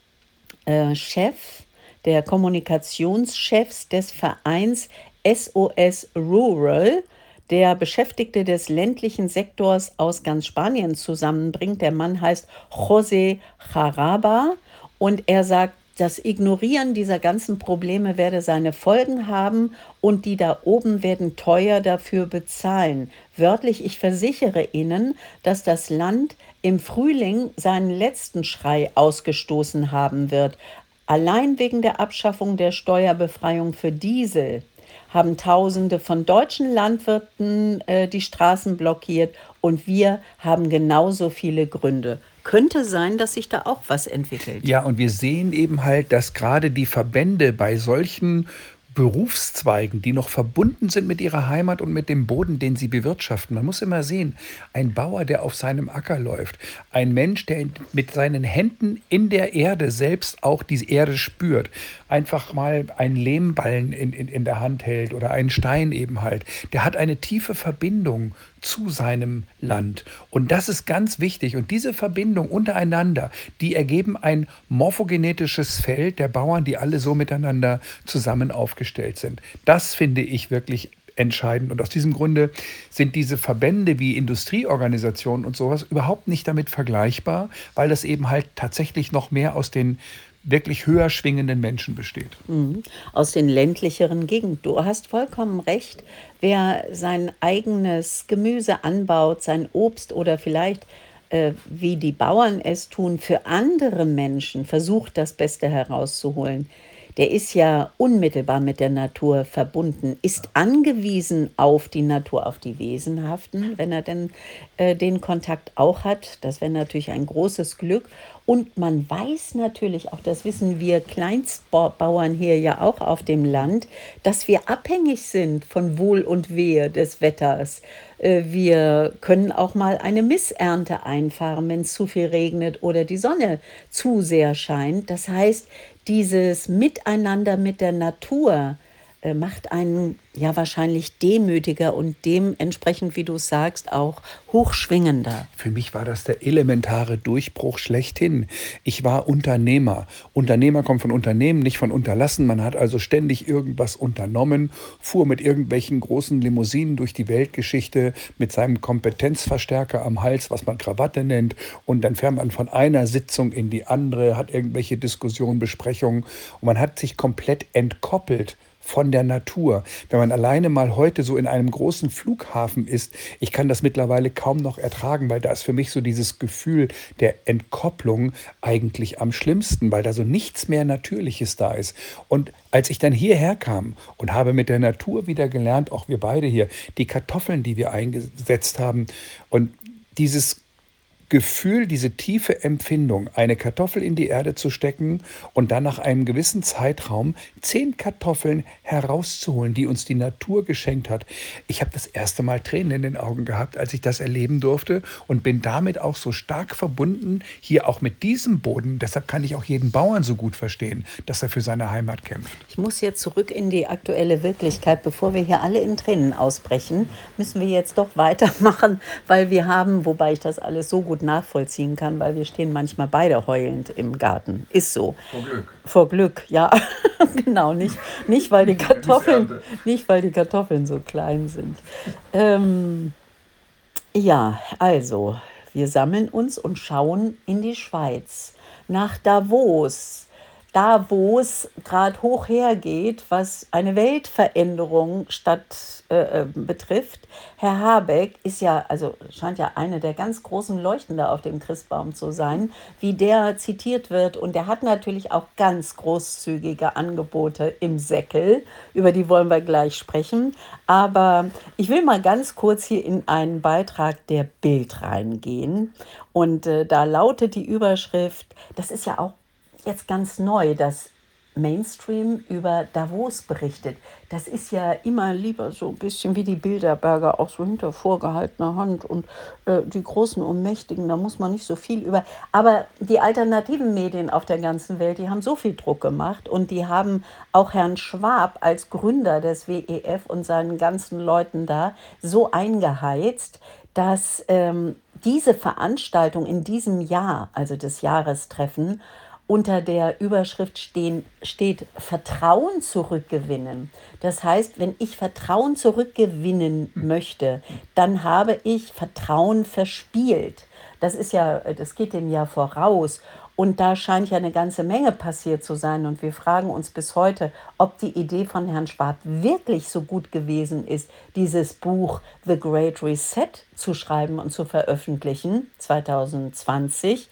äh, Chef, der Kommunikationschefs des Vereins S O S Rural, der Beschäftigte des ländlichen Sektors aus ganz Spanien zusammenbringt. Der Mann heißt José Jaraba und er sagt, das Ignorieren dieser ganzen Probleme werde seine Folgen haben und die da oben werden teuer dafür bezahlen. Wörtlich, ich versichere Ihnen, dass das Land im Frühling seinen letzten Schrei ausgestoßen haben wird. Allein wegen der Abschaffung der Steuerbefreiung für Diesel haben Tausende von deutschen Landwirten äh, die Straßen blockiert und wir haben genauso viele Gründe. Könnte sein, dass sich da auch was entwickelt. Ja, und wir sehen eben halt, dass gerade die Verbände bei solchen Berufszweigen, die noch verbunden sind mit ihrer Heimat und mit dem Boden, den sie bewirtschaften. Man muss immer sehen, ein Bauer, der auf seinem Acker läuft, ein Mensch, der in, mit seinen Händen in der Erde selbst auch die Erde spürt, einfach mal einen Lehmballen in, in, in der Hand hält oder einen Stein eben halt, der hat eine tiefe Verbindung zu seinem Land. Und das ist ganz wichtig. Und diese Verbindung untereinander, die ergeben ein morphogenetisches Feld der Bauern, die alle so miteinander zusammen aufgestellt sind. Das finde ich wirklich entscheidend. Und aus diesem Grunde sind diese Verbände wie Industrieorganisationen und sowas überhaupt nicht damit vergleichbar, weil das eben halt tatsächlich noch mehr aus den wirklich höher schwingenden Menschen besteht. Mhm. Aus den ländlicheren Gegenden. Du hast vollkommen recht. Wer sein eigenes Gemüse anbaut, sein Obst oder vielleicht, äh, wie die Bauern es tun, für andere Menschen versucht, das Beste herauszuholen, der ist ja unmittelbar mit der Natur verbunden, ist angewiesen auf die Natur, auf die Wesenhaften, wenn er denn äh, den Kontakt auch hat. Das wäre natürlich ein großes Glück. Und man weiß natürlich auch, das wissen wir Kleinstbauern hier ja auch auf dem Land, dass wir abhängig sind von Wohl und Wehe des Wetters. Äh, Wir können auch mal eine Missernte einfahren, wenn es zu viel regnet oder die Sonne zu sehr scheint. Das heißt, dieses Miteinander mit der Natur äh, macht einen ja wahrscheinlich demütiger und dementsprechend, wie du sagst, auch hochschwingender. Für mich war das der elementare Durchbruch schlechthin. Ich war Unternehmer. Unternehmer kommt von Unternehmen, nicht von Unterlassen. Man hat also ständig irgendwas unternommen, fuhr mit irgendwelchen großen Limousinen durch die Weltgeschichte mit seinem Kompetenzverstärker am Hals, was man Krawatte nennt. Und dann fährt man von einer Sitzung in die andere, hat irgendwelche Diskussionen, Besprechungen. Und man hat sich komplett entkoppelt von der Natur. Wenn man alleine mal heute so in einem großen Flughafen ist, ich kann das mittlerweile kaum noch ertragen, weil da ist für mich so dieses Gefühl der Entkopplung eigentlich am schlimmsten, weil da so nichts mehr Natürliches da ist. Und als ich dann hierher kam und habe mit der Natur wieder gelernt, auch wir beide hier, die Kartoffeln, die wir eingesetzt haben und dieses Gefühl, diese tiefe Empfindung, eine Kartoffel in die Erde zu stecken und dann nach einem gewissen Zeitraum zehn Kartoffeln herauszuholen, die uns die Natur geschenkt hat. Ich habe das erste Mal Tränen in den Augen gehabt, als ich das erleben durfte und bin damit auch so stark verbunden, hier auch mit diesem Boden. Deshalb kann ich auch jeden Bauern so gut verstehen, dass er für seine Heimat kämpft. Ich muss jetzt zurück in die aktuelle Wirklichkeit. Bevor wir hier alle in Tränen ausbrechen, müssen wir jetzt doch weitermachen, weil wir haben, wobei ich das alles so gut nachvollziehen kann, weil wir stehen manchmal beide heulend im Garten. Ist so. Vor Glück. Vor Glück, ja. Genau, nicht, nicht, weil die Kartoffeln, nicht, weil die Kartoffeln so klein sind. Ähm, ja, also, wir sammeln uns und schauen in die Schweiz, nach Davos. Da, wo es gerade hoch hergeht, was eine Weltveränderung statt äh, äh, betrifft. Herr Habeck ist ja, also scheint ja eine der ganz großen Leuchten da auf dem Christbaum zu sein, wie der zitiert wird. Und der hat natürlich auch ganz großzügige Angebote im Säckel, über die wollen wir gleich sprechen. Aber ich will mal ganz kurz hier in einen Beitrag der Bild reingehen. Und äh, da lautet die Überschrift, das ist ja auch jetzt ganz neu, dass Mainstream über Davos berichtet. Das ist ja immer lieber so ein bisschen wie die Bilderberger, auch so hinter vorgehaltener Hand und äh, die Großen und Mächtigen, da muss man nicht so viel über. Aber die alternativen Medien auf der ganzen Welt, die haben so viel Druck gemacht und die haben auch Herrn Schwab als Gründer des W E F und seinen ganzen Leuten da so eingeheizt, dass ähm, diese Veranstaltung in diesem Jahr, also das Jahrestreffen, unter der Überschrift stehen, steht Vertrauen zurückgewinnen. Das heißt, wenn ich Vertrauen zurückgewinnen möchte, dann habe ich Vertrauen verspielt. Das ist ja, das geht dem ja voraus. Und da scheint ja eine ganze Menge passiert zu sein. Und wir fragen uns bis heute, ob die Idee von Herrn Schwab wirklich so gut gewesen ist, dieses Buch The Great Reset zu schreiben und zu veröffentlichen, zwanzig zwanzig.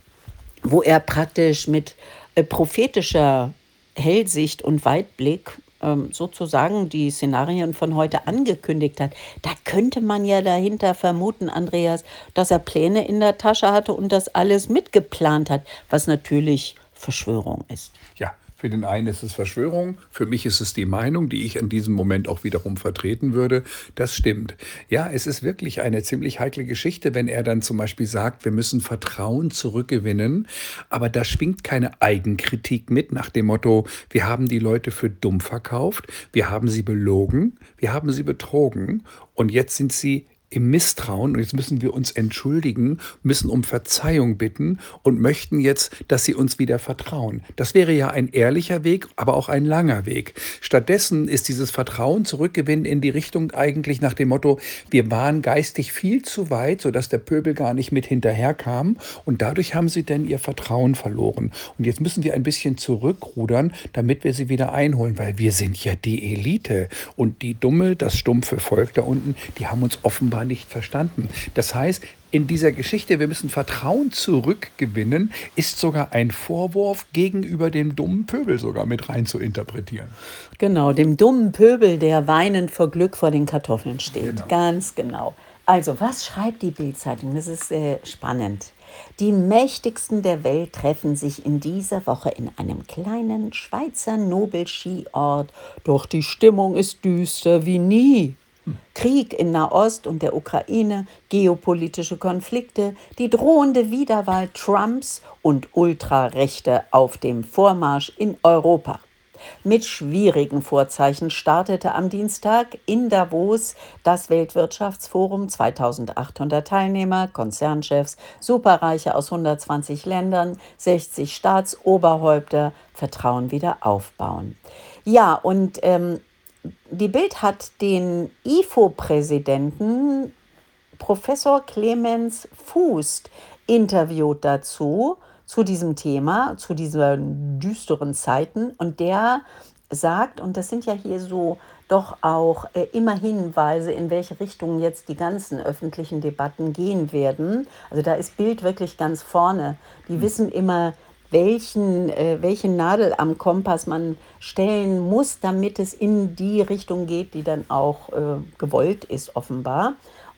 Wo er praktisch mit äh, prophetischer Hellsicht und Weitblick ähm, sozusagen die Szenarien von heute angekündigt hat. Da könnte man ja dahinter vermuten, Andreas, dass er Pläne in der Tasche hatte und das alles mitgeplant hat, was natürlich Verschwörung ist. Ja, für den einen ist es Verschwörung, für mich ist es die Meinung, die ich in diesem Moment auch wiederum vertreten würde. Das stimmt. Ja, es ist wirklich eine ziemlich heikle Geschichte, wenn er dann zum Beispiel sagt, wir müssen Vertrauen zurückgewinnen, aber da schwingt keine Eigenkritik mit nach dem Motto, wir haben die Leute für dumm verkauft, wir haben sie belogen, wir haben sie betrogen und jetzt sind sie im Misstrauen und jetzt müssen wir uns entschuldigen, müssen um Verzeihung bitten und möchten jetzt, dass sie uns wieder vertrauen. Das wäre ja ein ehrlicher Weg, aber auch ein langer Weg. Stattdessen ist dieses Vertrauen zurückgewinnen in die Richtung eigentlich nach dem Motto, wir waren geistig viel zu weit, sodass der Pöbel gar nicht mit hinterherkam und dadurch haben sie denn ihr Vertrauen verloren. Und jetzt müssen wir ein bisschen zurückrudern, damit wir sie wieder einholen, weil wir sind ja die Elite und die Dumme, das stumpfe Volk da unten, die haben uns offenbar nicht verstanden. Das heißt, in dieser Geschichte, wir müssen Vertrauen zurückgewinnen, ist sogar ein Vorwurf gegenüber dem dummen Pöbel sogar mit rein zu interpretieren. Genau, dem dummen Pöbel, der weinend vor Glück vor den Kartoffeln steht. Genau. Ganz genau. Also, was schreibt die Bild-Zeitung? Das ist äh, spannend. Die Mächtigsten der Welt treffen sich in dieser Woche in einem kleinen Schweizer Nobelskiort. Doch die Stimmung ist düster wie nie. Krieg in Nahost und der Ukraine, geopolitische Konflikte, die drohende Wiederwahl Trumps und Ultrarechte auf dem Vormarsch in Europa. Mit schwierigen Vorzeichen startete am Dienstag in Davos das Weltwirtschaftsforum, zweitausendachthundert Teilnehmer, Konzernchefs, Superreiche aus hundertzwanzig Ländern, sechzig Staatsoberhäupter, Vertrauen wieder aufbauen. Ja, und ähm, die Bild hat den I F O-Präsidenten Professor Clemens Fuß interviewt dazu, zu diesem Thema, zu diesen düsteren Zeiten. Und der sagt, und das sind ja hier so doch auch äh, immer Hinweise, in welche Richtung jetzt die ganzen öffentlichen Debatten gehen werden. Also da ist Bild wirklich ganz vorne. Die wissen immer, welchen, äh, welche Nadel am Kompass man stellen muss, damit es in die Richtung geht, die dann auch äh, gewollt ist, offenbar.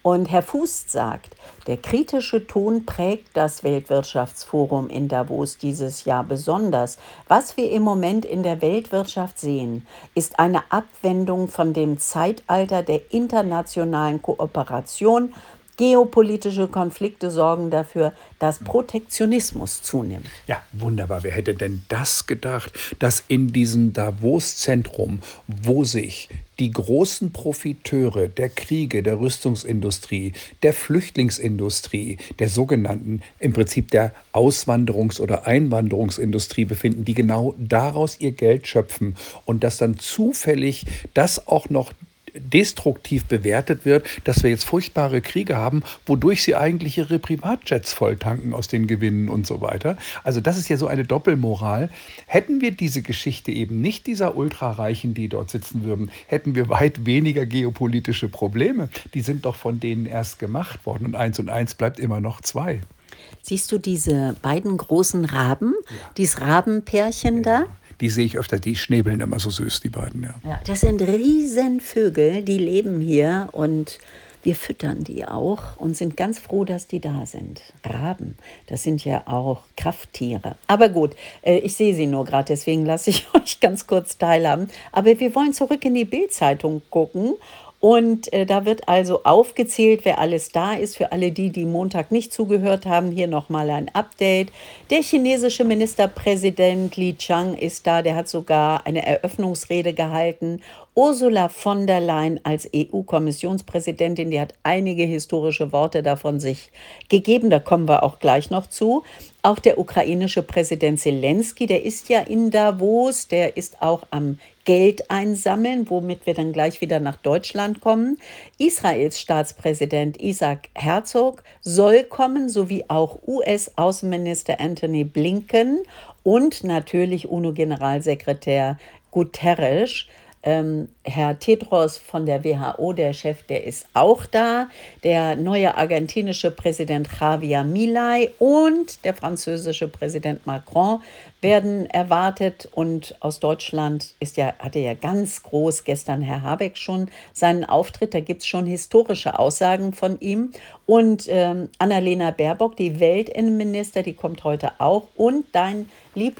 Und Herr Fußt sagt, der kritische Ton prägt das Weltwirtschaftsforum in Davos dieses Jahr besonders. Was wir im Moment in der Weltwirtschaft sehen, ist eine Abwendung von dem Zeitalter der internationalen Kooperation. Geopolitische Konflikte sorgen dafür, dass Protektionismus zunimmt. Ja, wunderbar. Wer hätte denn das gedacht, dass in diesem Davos-Zentrum, wo sich die großen Profiteure der Kriege, der Rüstungsindustrie, der Flüchtlingsindustrie, der sogenannten, im Prinzip der Auswanderungs- oder Einwanderungsindustrie befinden, die genau daraus ihr Geld schöpfen und dass dann zufällig das auch noch destruktiv bewertet wird, dass wir jetzt furchtbare Kriege haben, wodurch sie eigentlich ihre Privatjets volltanken aus den Gewinnen und so weiter. Also das ist ja so eine Doppelmoral. Hätten wir diese Geschichte eben nicht dieser Ultrareichen, die dort sitzen würden, hätten wir weit weniger geopolitische Probleme. Die sind doch von denen erst gemacht worden und eins und eins bleibt immer noch zwei. Siehst du diese beiden großen Raben, Ja. dieses Rabenpärchen da? Die sehe ich öfter, die schnäbeln immer so süß, die beiden, ja. Ja, das sind Riesenvögel, die leben hier und wir füttern die auch und sind ganz froh, dass die da sind. Raben, das sind ja auch Krafttiere. Aber gut, äh, ich sehe sie nur gerade, deswegen lasse ich euch ganz kurz teilhaben. Aber wir wollen zurück in die Bild-Zeitung gucken. Und äh, da wird also aufgezählt, wer alles da ist. Für alle die, die Montag nicht zugehört haben, hier nochmal ein Update. Der chinesische Ministerpräsident Li Qiang ist da, der hat sogar eine Eröffnungsrede gehalten. Ursula von der Leyen als E U-Kommissionspräsidentin, die hat einige historische Worte davon sich gegeben, da kommen wir auch gleich noch zu. Auch der ukrainische Präsident Zelensky, der ist ja in Davos, der ist auch am Geld einsammeln, womit wir dann gleich wieder nach Deutschland kommen. Israels Staatspräsident Isaac Herzog soll kommen, sowie auch U S-Außenminister Antony Blinken und natürlich UNO-Generalsekretär Guterres. Ähm, Herr Tedros von der W H O, der Chef, der ist auch da. Der neue argentinische Präsident Javier Milei und der französische Präsident Macron werden erwartet. Und aus Deutschland ist ja, hatte ja ganz groß gestern Herr Habeck schon seinen Auftritt. Da gibt es schon historische Aussagen von ihm. Und ähm, Annalena Baerbock, die Weltinnenminister, die kommt heute auch. Und dein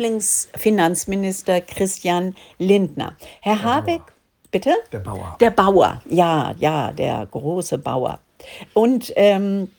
Lieblingsfinanzminister Christian Lindner. Herr Habeck, bitte? Der Bauer. Der Bauer, ja, ja, der große Bauer. Und ähm,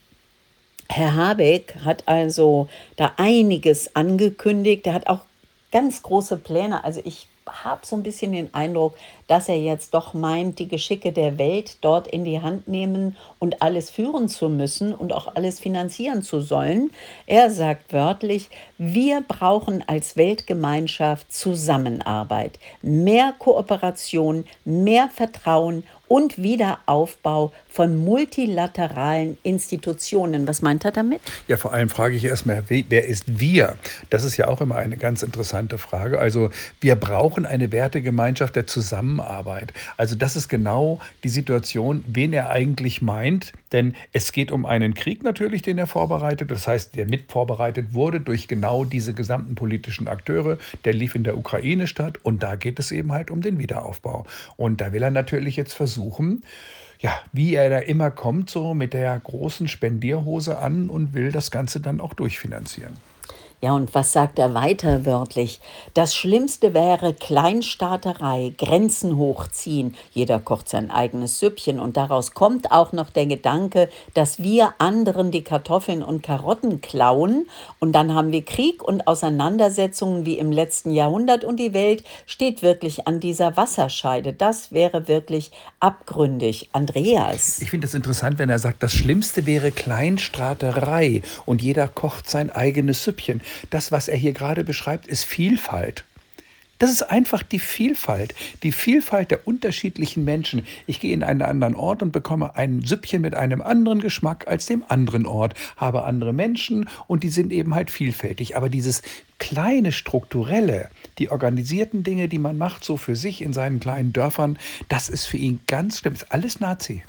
Herr Habeck hat also da einiges angekündigt. Er hat auch ganz große Pläne. Also ich habe so ein bisschen den Eindruck, dass er jetzt doch meint, die Geschicke der Welt dort in die Hand nehmen und alles führen zu müssen und auch alles finanzieren zu sollen. Er sagt wörtlich, wir brauchen als Weltgemeinschaft Zusammenarbeit, mehr Kooperation, mehr Vertrauen und Wiederaufbau von multilateralen Institutionen. Was meint er damit? Ja, vor allem frage ich erstmal, wer ist wir? Das ist ja auch immer eine ganz interessante Frage. Also wir brauchen eine Wertegemeinschaft der Zusammenarbeit. Also das ist genau die Situation, wen er eigentlich meint. Denn es geht um einen Krieg natürlich, den er vorbereitet. Das heißt, der mit vorbereitet wurde durch genau diese gesamten politischen Akteure. Der lief in der Ukraine statt und da geht es eben halt um den Wiederaufbau. Und da will er natürlich jetzt versuchen, ja, wie er da immer kommt, so mit der großen Spendierhose an und will das Ganze dann auch durchfinanzieren. Ja, und was sagt er weiter wörtlich? Das Schlimmste wäre Kleinstaaterei, Grenzen hochziehen. Jeder kocht sein eigenes Süppchen. Und daraus kommt auch noch der Gedanke, dass wir anderen die Kartoffeln und Karotten klauen. Und dann haben wir Krieg und Auseinandersetzungen wie im letzten Jahrhundert. Und die Welt steht wirklich an dieser Wasserscheide. Das wäre wirklich abgründig. Andreas. Ich finde es interessant, wenn er sagt, das Schlimmste wäre Kleinstaaterei und jeder kocht sein eigenes Süppchen. Das, was er hier gerade beschreibt, ist Vielfalt. Das ist einfach die Vielfalt, die Vielfalt der unterschiedlichen Menschen. Ich gehe in einen anderen Ort und bekomme ein Süppchen mit einem anderen Geschmack als dem anderen Ort, habe andere Menschen und die sind eben halt vielfältig. Aber dieses kleine Strukturelle, die organisierten Dinge, die man macht, so für sich in seinen kleinen Dörfern, das ist für ihn ganz schlimm. Das ist alles Nazi.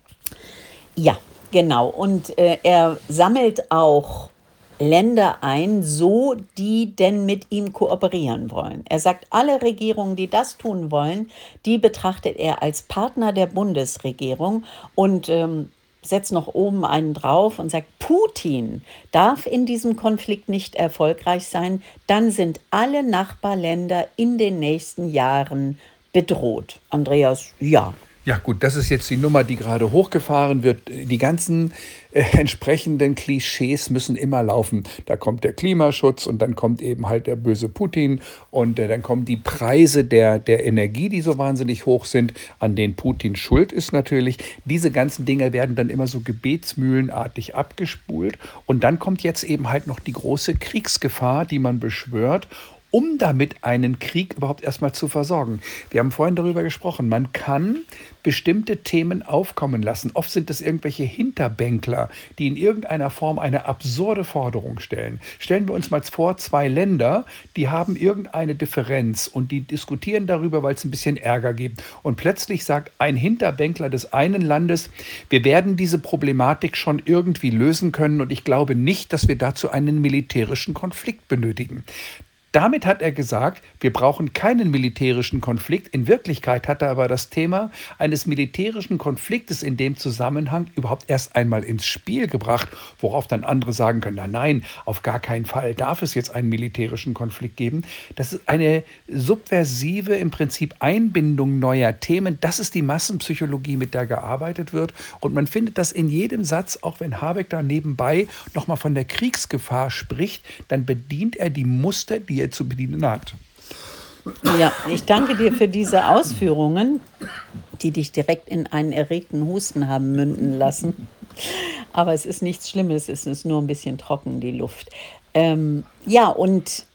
Ja, genau. Und äh, er sammelt auch Länder ein, so die denn mit ihm kooperieren wollen. Er sagt, alle Regierungen, die das tun wollen, die betrachtet er als Partner der Bundesregierung. Und ähm, setzt noch oben einen drauf und sagt, Putin darf in diesem Konflikt nicht erfolgreich sein, dann sind alle Nachbarländer in den nächsten Jahren bedroht. Andreas, ja. Ja gut, das ist jetzt die Nummer, die gerade hochgefahren wird. Die ganzen äh, entsprechenden Klischees müssen immer laufen. Da kommt der Klimaschutz und dann kommt eben halt der böse Putin und äh, dann kommen die Preise der, der Energie, die so wahnsinnig hoch sind, an denen Putin schuld ist natürlich. Diese ganzen Dinge werden dann immer so gebetsmühlenartig abgespult und dann kommt jetzt eben halt noch die große Kriegsgefahr, die man beschwört, um damit einen Krieg überhaupt erstmal zu versorgen. Wir haben vorhin darüber gesprochen, man kann bestimmte Themen aufkommen lassen. Oft sind es irgendwelche Hinterbänkler, die in irgendeiner Form eine absurde Forderung stellen. Stellen wir uns mal vor, zwei Länder, die haben irgendeine Differenz und die diskutieren darüber, weil es ein bisschen Ärger gibt. Und plötzlich sagt ein Hinterbänkler des einen Landes, wir werden diese Problematik schon irgendwie lösen können und ich glaube nicht, dass wir dazu einen militärischen Konflikt benötigen. Damit hat er gesagt, wir brauchen keinen militärischen Konflikt. In Wirklichkeit hat er aber das Thema eines militärischen Konfliktes in dem Zusammenhang überhaupt erst einmal ins Spiel gebracht, worauf dann andere sagen können, na nein, auf gar keinen Fall darf es jetzt einen militärischen Konflikt geben. Das ist eine subversive, im Prinzip Einbindung neuer Themen. Das ist die Massenpsychologie, mit der gearbeitet wird. Und man findet das in jedem Satz, auch wenn Habeck da nebenbei nochmal von der Kriegsgefahr spricht, dann bedient er die Muster, die er zu bedienen hat. Ja, ich danke dir für diese Ausführungen, die dich direkt in einen erregten Husten haben münden lassen. Aber es ist nichts Schlimmes, es ist nur ein bisschen trocken, die Luft. Ähm, ja, und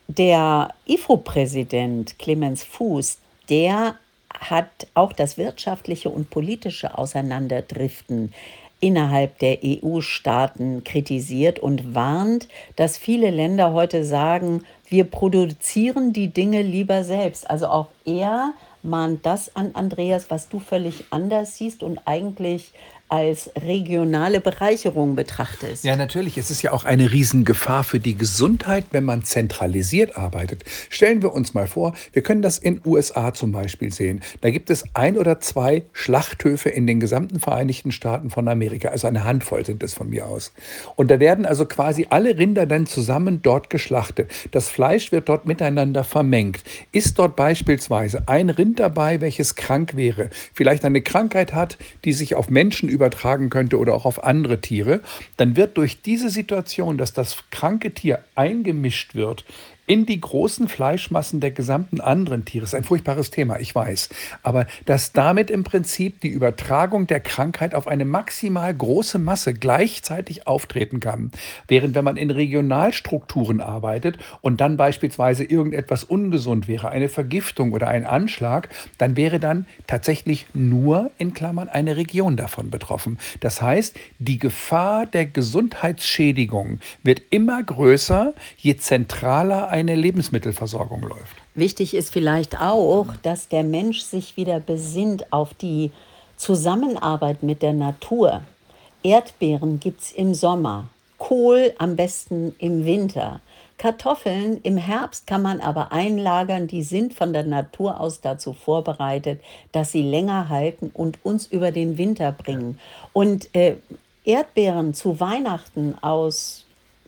der I F O-Präsident Clemens Fuß, der hat auch das wirtschaftliche und politische Auseinanderdriften innerhalb der E U-Staaten kritisiert und warnt, dass viele Länder heute sagen, wir produzieren die Dinge lieber selbst. Also auch er mahnt das an, Andreas, was du völlig anders siehst und eigentlich als regionale Bereicherung betrachtest. Ja, natürlich. Es ist ja auch eine Riesengefahr für die Gesundheit, wenn man zentralisiert arbeitet. Stellen wir uns mal vor, wir können das in U S A zum Beispiel sehen. Da gibt es ein oder zwei Schlachthöfe in den gesamten Vereinigten Staaten von Amerika. Also eine Handvoll sind es von mir aus. Und da werden also quasi alle Rinder dann zusammen dort geschlachtet. Das Fleisch wird dort miteinander vermengt. Ist dort beispielsweise ein Rind dabei, welches krank wäre, vielleicht eine Krankheit hat, die sich auf Menschen übertragen könnte oder auch auf andere Tiere, dann wird durch diese Situation, dass das kranke Tier eingemischt wird in die großen Fleischmassen der gesamten anderen Tiere, ist ein furchtbares Thema, ich weiß, aber dass damit im Prinzip die Übertragung der Krankheit auf eine maximal große Masse gleichzeitig auftreten kann. Während wenn man in Regionalstrukturen arbeitet und dann beispielsweise irgendetwas ungesund wäre, eine Vergiftung oder ein Anschlag, dann wäre dann tatsächlich nur in Klammern eine Region davon betroffen. Das heißt, die Gefahr der Gesundheitsschädigung wird immer größer, je zentraler eine Lebensmittelversorgung läuft. Wichtig ist vielleicht auch, dass der Mensch sich wieder besinnt auf die Zusammenarbeit mit der Natur. Erdbeeren gibt es im Sommer, Kohl am besten im Winter. Kartoffeln im Herbst kann man aber einlagern, die sind von der Natur aus dazu vorbereitet, dass sie länger halten und uns über den Winter bringen. Und äh, Erdbeeren zu Weihnachten aus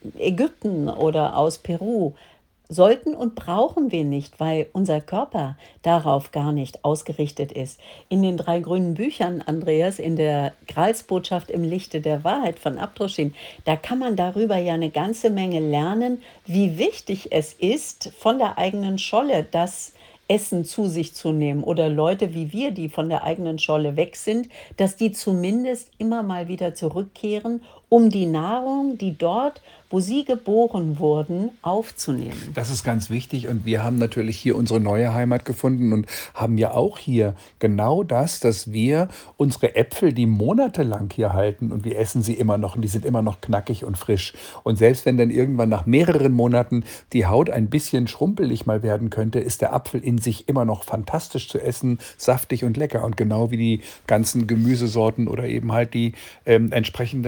Ägypten oder aus Peru sollten und brauchen wir nicht, weil unser Körper darauf gar nicht ausgerichtet ist. In den drei grünen Büchern, Andreas, in der Gralsbotschaft im Lichte der Wahrheit von Abdroschin, da kann man darüber ja eine ganze Menge lernen, wie wichtig es ist, von der eigenen Scholle das Essen zu sich zu nehmen oder Leute wie wir, die von der eigenen Scholle weg sind, dass die zumindest immer mal wieder zurückkehren, um die Nahrung, die dort, wo sie geboren wurden, aufzunehmen. Das ist ganz wichtig und wir haben natürlich hier unsere neue Heimat gefunden und haben ja auch hier genau das, dass wir unsere Äpfel, die monatelang hier halten und wir essen sie immer noch und die sind immer noch knackig und frisch. Und selbst wenn dann irgendwann nach mehreren Monaten die Haut ein bisschen schrumpelig mal werden könnte, ist der Apfel in sich immer noch fantastisch zu essen, saftig und lecker und genau wie die ganzen Gemüsesorten oder eben halt die ähm, entsprechenden Kartoffeln.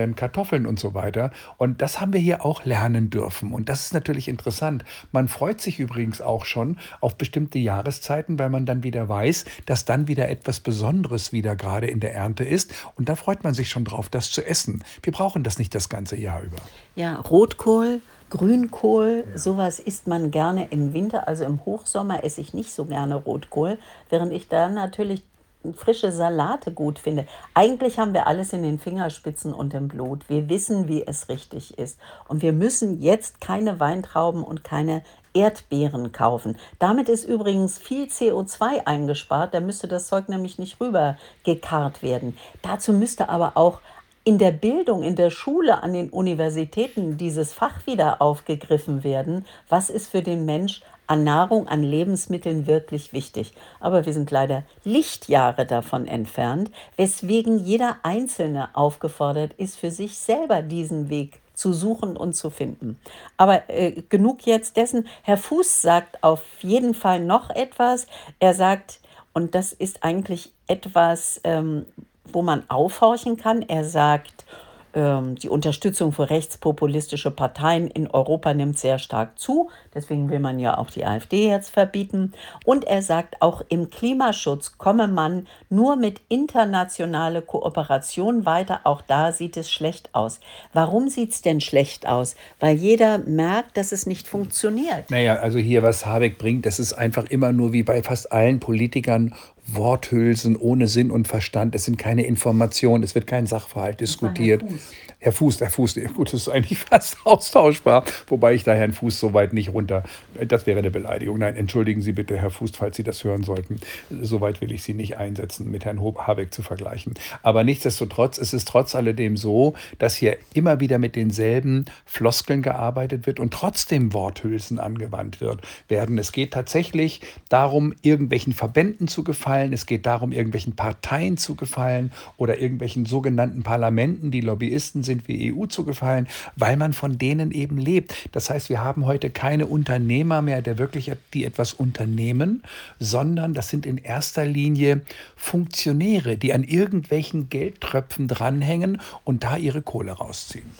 Kartoffeln und so weiter. Und das haben wir hier auch lernen dürfen. Und das ist natürlich interessant. Man freut sich übrigens auch schon auf bestimmte Jahreszeiten, weil man dann wieder weiß, dass dann wieder etwas Besonderes wieder gerade in der Ernte ist. Und da freut man sich schon drauf, das zu essen. Wir brauchen das nicht das ganze Jahr über. Ja, Rotkohl, Grünkohl, sowas isst man gerne im Winter. Also im Hochsommer esse ich nicht so gerne Rotkohl, während ich da natürlich frische Salate gut finde. Eigentlich haben wir alles in den Fingerspitzen und im Blut. Wir wissen, wie es richtig ist. Und wir müssen jetzt keine Weintrauben und keine Erdbeeren kaufen. Damit ist übrigens viel C O zwei eingespart. Da müsste das Zeug nämlich nicht rüber gekarrt werden. Dazu müsste aber auch in der Bildung, in der Schule, an den Universitäten dieses Fach wieder aufgegriffen werden. Was ist für den Mensch an Nahrung, an Lebensmitteln wirklich wichtig? Aber wir sind leider Lichtjahre davon entfernt, weswegen jeder Einzelne aufgefordert ist, für sich selber diesen Weg zu suchen und zu finden. Aber äh, genug jetzt dessen. Herr Fuß sagt auf jeden Fall noch etwas. Er sagt, und das ist eigentlich etwas, ähm, wo man aufhorchen kann. Er sagt, ähm, die Unterstützung für rechtspopulistische Parteien in Europa nimmt sehr stark zu. Deswegen will man ja auch die AfD jetzt verbieten. Und er sagt, auch im Klimaschutz komme man nur mit internationaler Kooperation weiter. Auch da sieht es schlecht aus. Warum sieht es denn schlecht aus? Weil jeder merkt, dass es nicht funktioniert. Naja, also hier, was Habeck bringt, das ist einfach immer nur wie bei fast allen Politikern Worthülsen ohne Sinn und Verstand. Es sind keine Informationen, es wird kein Sachverhalt diskutiert. Herr Fuß, Herr Fuß, gut, das ist eigentlich fast austauschbar, wobei ich da Herrn Fuß so weit nicht runter, das wäre eine Beleidigung. Nein, entschuldigen Sie bitte, Herr Fuß, falls Sie das hören sollten. So weit will ich Sie nicht einsetzen, mit Herrn Habeck zu vergleichen. Aber nichtsdestotrotz ist es trotz alledem so, dass hier immer wieder mit denselben Floskeln gearbeitet wird und trotzdem Worthülsen angewandt wird, werden. Es geht tatsächlich darum, irgendwelchen Verbänden zu gefallen, es geht darum, irgendwelchen Parteien zu gefallen oder irgendwelchen sogenannten Parlamenten, die Lobbyisten sind wie E U, zu gefallen, weil man von denen eben lebt. Das heißt, wir haben heute keine Unternehmer mehr, der wirklich, die etwas unternehmen, sondern das sind in erster Linie Funktionäre, die an irgendwelchen Geldtröpfen dranhängen und da ihre Kohle rausziehen.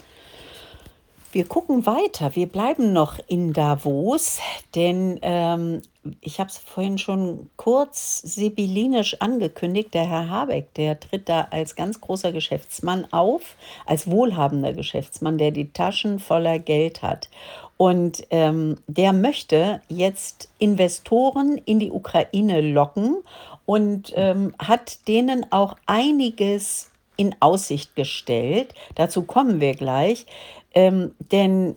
Wir gucken weiter. Wir bleiben noch in Davos, denn ähm, ich habe es vorhin schon kurz sibyllinisch angekündigt. Der Herr Habeck, der tritt da als ganz großer Geschäftsmann auf, als wohlhabender Geschäftsmann, der die Taschen voller Geld hat. Und ähm, der möchte jetzt Investoren in die Ukraine locken und ähm, hat denen auch einiges in Aussicht gestellt. Dazu kommen wir gleich. Ähm, denn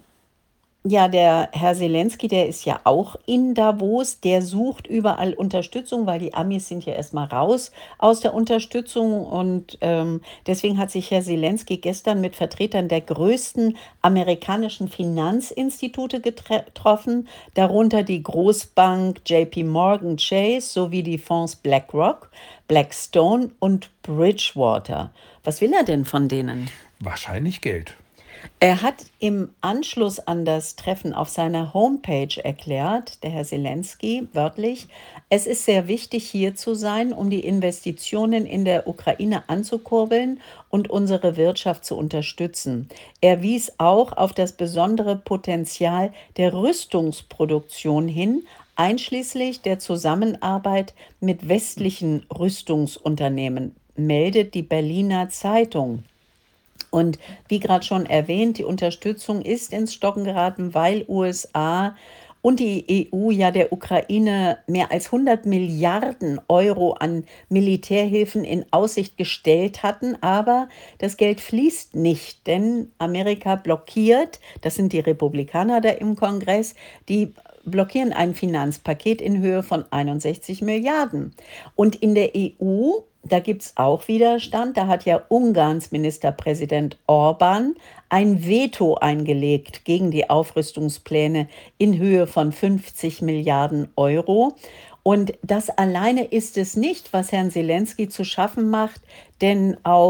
ja, der Herr Zelensky, der ist ja auch in Davos, der sucht überall Unterstützung, weil die Amis sind ja erstmal raus aus der Unterstützung. Und ähm, deswegen hat sich Herr Zelensky gestern mit Vertretern der größten amerikanischen Finanzinstitute getre- getroffen, darunter die Großbank J P Morgan Chase sowie die Fonds BlackRock, Blackstone und Bridgewater. Was will er denn von denen? Wahrscheinlich Geld. Er hat im Anschluss an das Treffen auf seiner Homepage erklärt, der Herr Zelensky, wörtlich, es ist sehr wichtig, hier zu sein, um die Investitionen in der Ukraine anzukurbeln und unsere Wirtschaft zu unterstützen. Er wies auch auf das besondere Potenzial der Rüstungsproduktion hin, einschließlich der Zusammenarbeit mit westlichen Rüstungsunternehmen, meldet die Berliner Zeitung. Und wie gerade schon erwähnt, die Unterstützung ist ins Stocken geraten, weil U S A und die E U ja der Ukraine mehr als hundert Milliarden Euro an Militärhilfen in Aussicht gestellt hatten. Aber das Geld fließt nicht, denn Amerika blockiert, das sind die Republikaner da im Kongress, die blockieren ein Finanzpaket in Höhe von einundsechzig Milliarden. Und in der E U, da gibt es auch Widerstand. Da hat ja Ungarns Ministerpräsident Orban ein Veto eingelegt gegen die Aufrüstungspläne in Höhe von fünfzig Milliarden Euro. Und das alleine ist es nicht, was Herrn Zelensky zu schaffen macht, denn auch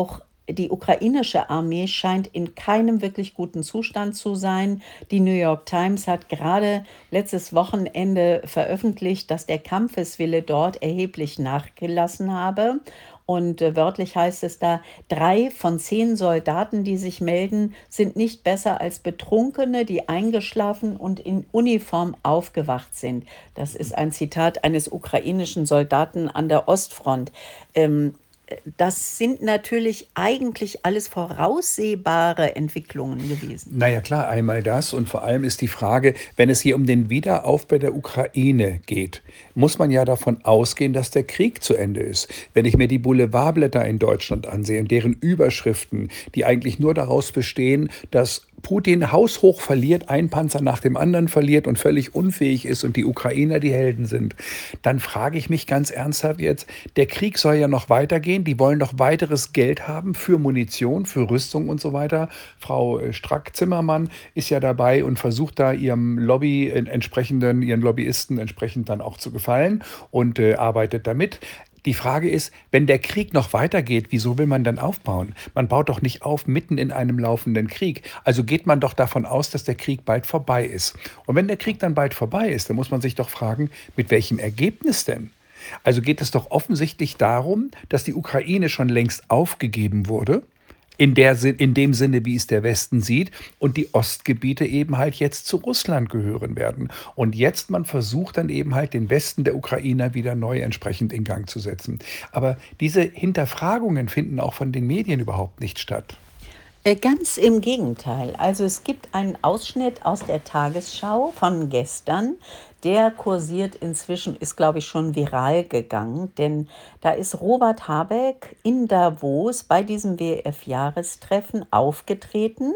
die ukrainische Armee scheint in keinem wirklich guten Zustand zu sein. Die New York Times hat gerade letztes Wochenende veröffentlicht, dass der Kampfeswille dort erheblich nachgelassen habe. Und äh, wörtlich heißt es da, drei von zehn Soldaten, die sich melden, sind nicht besser als Betrunkene, die eingeschlafen und in Uniform aufgewacht sind. Das ist ein Zitat eines ukrainischen Soldaten an der Ostfront. Ähm, Das sind natürlich eigentlich alles voraussehbare Entwicklungen gewesen. Na ja, klar, einmal das und vor allem ist die Frage, wenn es hier um den Wiederaufbau der Ukraine geht, muss man ja davon ausgehen, dass der Krieg zu Ende ist. Wenn ich mir die Boulevardblätter in Deutschland ansehe und deren Überschriften, die eigentlich nur daraus bestehen, dass Putin haushoch verliert, ein Panzer nach dem anderen verliert und völlig unfähig ist und die Ukrainer die Helden sind, dann frage ich mich ganz ernsthaft jetzt, der Krieg soll ja noch weitergehen, die wollen noch weiteres Geld haben für Munition, für Rüstung und so weiter. Frau äh, Strack-Zimmermann ist ja dabei und versucht da ihrem Lobby äh, entsprechenden, ihren Lobbyisten entsprechend dann auch zu gefallen und äh, arbeitet damit. Die Frage ist, wenn der Krieg noch weitergeht, wieso will man dann aufbauen? Man baut doch nicht auf mitten in einem laufenden Krieg. Also geht man doch davon aus, dass der Krieg bald vorbei ist. Und wenn der Krieg dann bald vorbei ist, dann muss man sich doch fragen, mit welchem Ergebnis denn? Also geht es doch offensichtlich darum, dass die Ukraine schon längst aufgegeben wurde. In, der, Sin- in dem Sinne, wie es der Westen sieht, und die Ostgebiete eben halt jetzt zu Russland gehören werden. Und jetzt man versucht dann eben halt den Westen der Ukrainer wieder neu entsprechend in Gang zu setzen. Aber diese Hinterfragungen finden auch von den Medien überhaupt nicht statt. Äh, Ganz im Gegenteil. Also es gibt einen Ausschnitt aus der Tagesschau von gestern, der kursiert inzwischen, ist glaube ich schon viral gegangen, denn da ist Robert Habeck in Davos bei diesem W E F-Jahrestreffen aufgetreten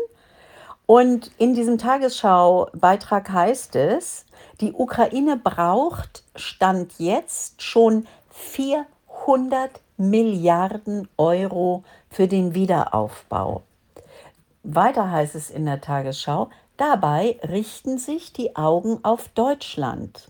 und in diesem Tagesschau-Beitrag heißt es, die Ukraine braucht Stand jetzt schon vierhundert Milliarden Euro für den Wiederaufbau. Weiter heißt es in der Tagesschau, dabei richten sich die Augen auf Deutschland.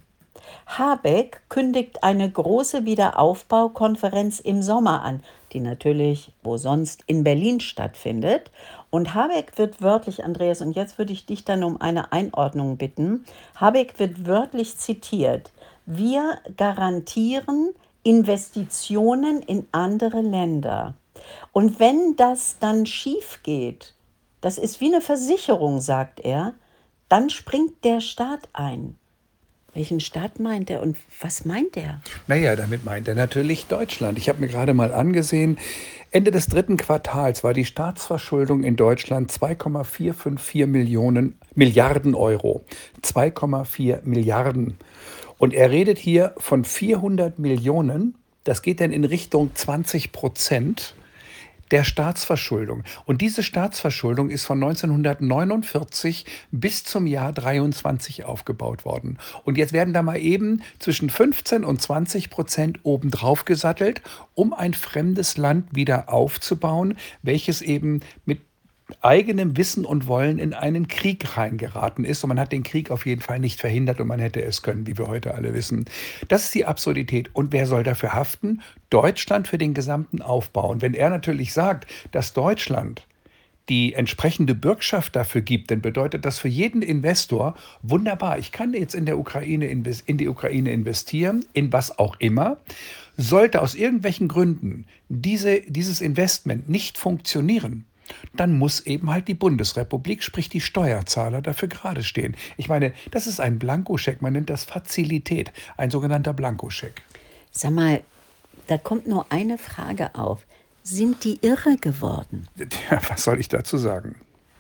Habeck kündigt eine große Wiederaufbaukonferenz im Sommer an, die natürlich, wo sonst, in Berlin stattfindet. Und Habeck wird wörtlich, Andreas, und jetzt würde ich dich dann um eine Einordnung bitten, Habeck wird wörtlich zitiert, wir garantieren Investitionen in andere Länder. Und wenn das dann schief geht, das ist wie eine Versicherung, sagt er, dann springt der Staat ein. Welchen Staat meint er und was meint er? Naja, damit meint er natürlich Deutschland. Ich habe mir gerade mal angesehen, Ende des dritten Quartals war die Staatsverschuldung in Deutschland zwei Komma vierhundertfünfundfünfzig Millionen, Milliarden Euro. zwei Komma vier Milliarden. Und er redet hier von vierhundert Millionen. Das geht dann in Richtung zwanzig Prozent der Staatsverschuldung. Und diese Staatsverschuldung ist von neunzehnhundertneunundvierzig bis zum Jahr dreiundzwanzig aufgebaut worden. Und jetzt werden da mal eben zwischen fünfzehn und zwanzig Prozent obendrauf gesattelt, um ein fremdes Land wieder aufzubauen, welches eben mit eigenem Wissen und Wollen in einen Krieg reingeraten ist. Und man hat den Krieg auf jeden Fall nicht verhindert und man hätte es können, wie wir heute alle wissen. Das ist die Absurdität. Und wer soll dafür haften? Deutschland für den gesamten Aufbau. Und wenn er natürlich sagt, dass Deutschland die entsprechende Bürgschaft dafür gibt, dann bedeutet das für jeden Investor wunderbar. Ich kann jetzt in der Ukraine inves- in die Ukraine investieren, in was auch immer. Sollte aus irgendwelchen Gründen diese, dieses Investment nicht funktionieren, dann muss eben halt die Bundesrepublik, sprich die Steuerzahler, dafür gerade stehen. Ich meine, das ist ein Blankoscheck, man nennt das Fazilität, ein sogenannter Blankoscheck. Sag mal, da kommt nur eine Frage auf. Sind die irre geworden? Ja, was soll ich dazu sagen?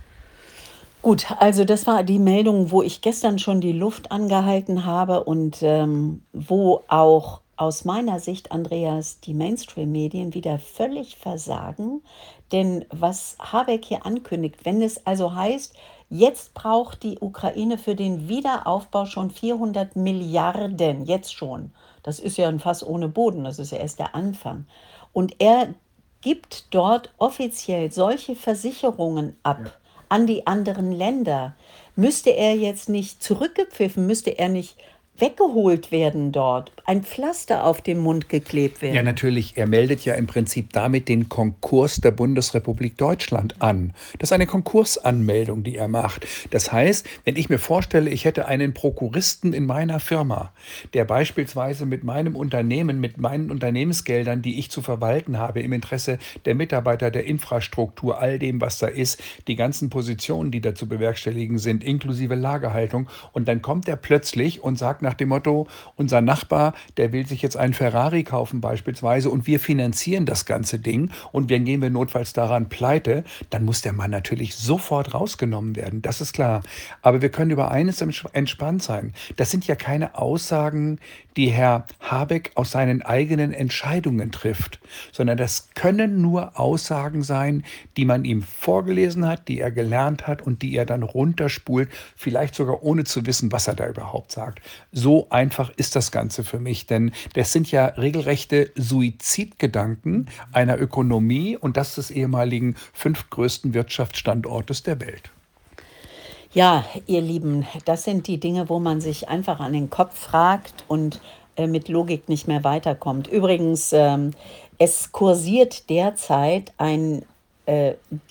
Gut, also das war die Meldung, wo ich gestern schon die Luft angehalten habe und ähm, wo auch aus meiner Sicht, Andreas, die Mainstream-Medien wieder völlig versagen. Denn was Habeck hier ankündigt, wenn es also heißt, jetzt braucht die Ukraine für den Wiederaufbau schon vierhundert Milliarden, jetzt schon. Das ist ja ein Fass ohne Boden, das ist ja erst der Anfang. Und er gibt dort offiziell solche Versicherungen ab Ja. an die anderen Länder. Müsste er jetzt nicht zurückgepfiffen, müsste er nicht weggeholt werden dort, ein Pflaster auf den Mund geklebt Ja, werden. natürlich. Er meldet ja im Prinzip damit den Konkurs der Bundesrepublik Deutschland an. Das ist eine Konkursanmeldung, die er macht. Das heißt, wenn ich mir vorstelle, ich hätte einen Prokuristen in meiner Firma, der beispielsweise mit meinem Unternehmen, mit meinen Unternehmensgeldern, die ich zu verwalten habe, im Interesse der Mitarbeiter, der Infrastruktur, all dem, was da ist, die ganzen Positionen, die da zu bewerkstelligen sind, inklusive Lagerhaltung. Und dann kommt er plötzlich und sagt nach dem Motto, unser Nachbar, der will sich jetzt einen Ferrari kaufen beispielsweise und wir finanzieren das ganze Ding und dann gehen wir notfalls daran pleite, dann muss der Mann natürlich sofort rausgenommen werden, das ist klar. Aber wir können über eines entsch- entspannt sein. Das sind ja keine Aussagen, die Herr Habeck aus seinen eigenen Entscheidungen trifft, sondern das können nur Aussagen sein, die man ihm vorgelesen hat, die er gelernt hat und die er dann runterspult, vielleicht sogar ohne zu wissen, was er da überhaupt sagt. So einfach ist das Ganze für mich, denn das sind ja regelrechte Suizidgedanken einer Ökonomie und das des ehemaligen fünftgrößten Wirtschaftsstandortes der Welt. Ja, ihr Lieben, das sind die Dinge, wo man sich einfach an den Kopf fragt und äh, mit Logik nicht mehr weiterkommt. Übrigens, ähm, es kursiert derzeit ein äh,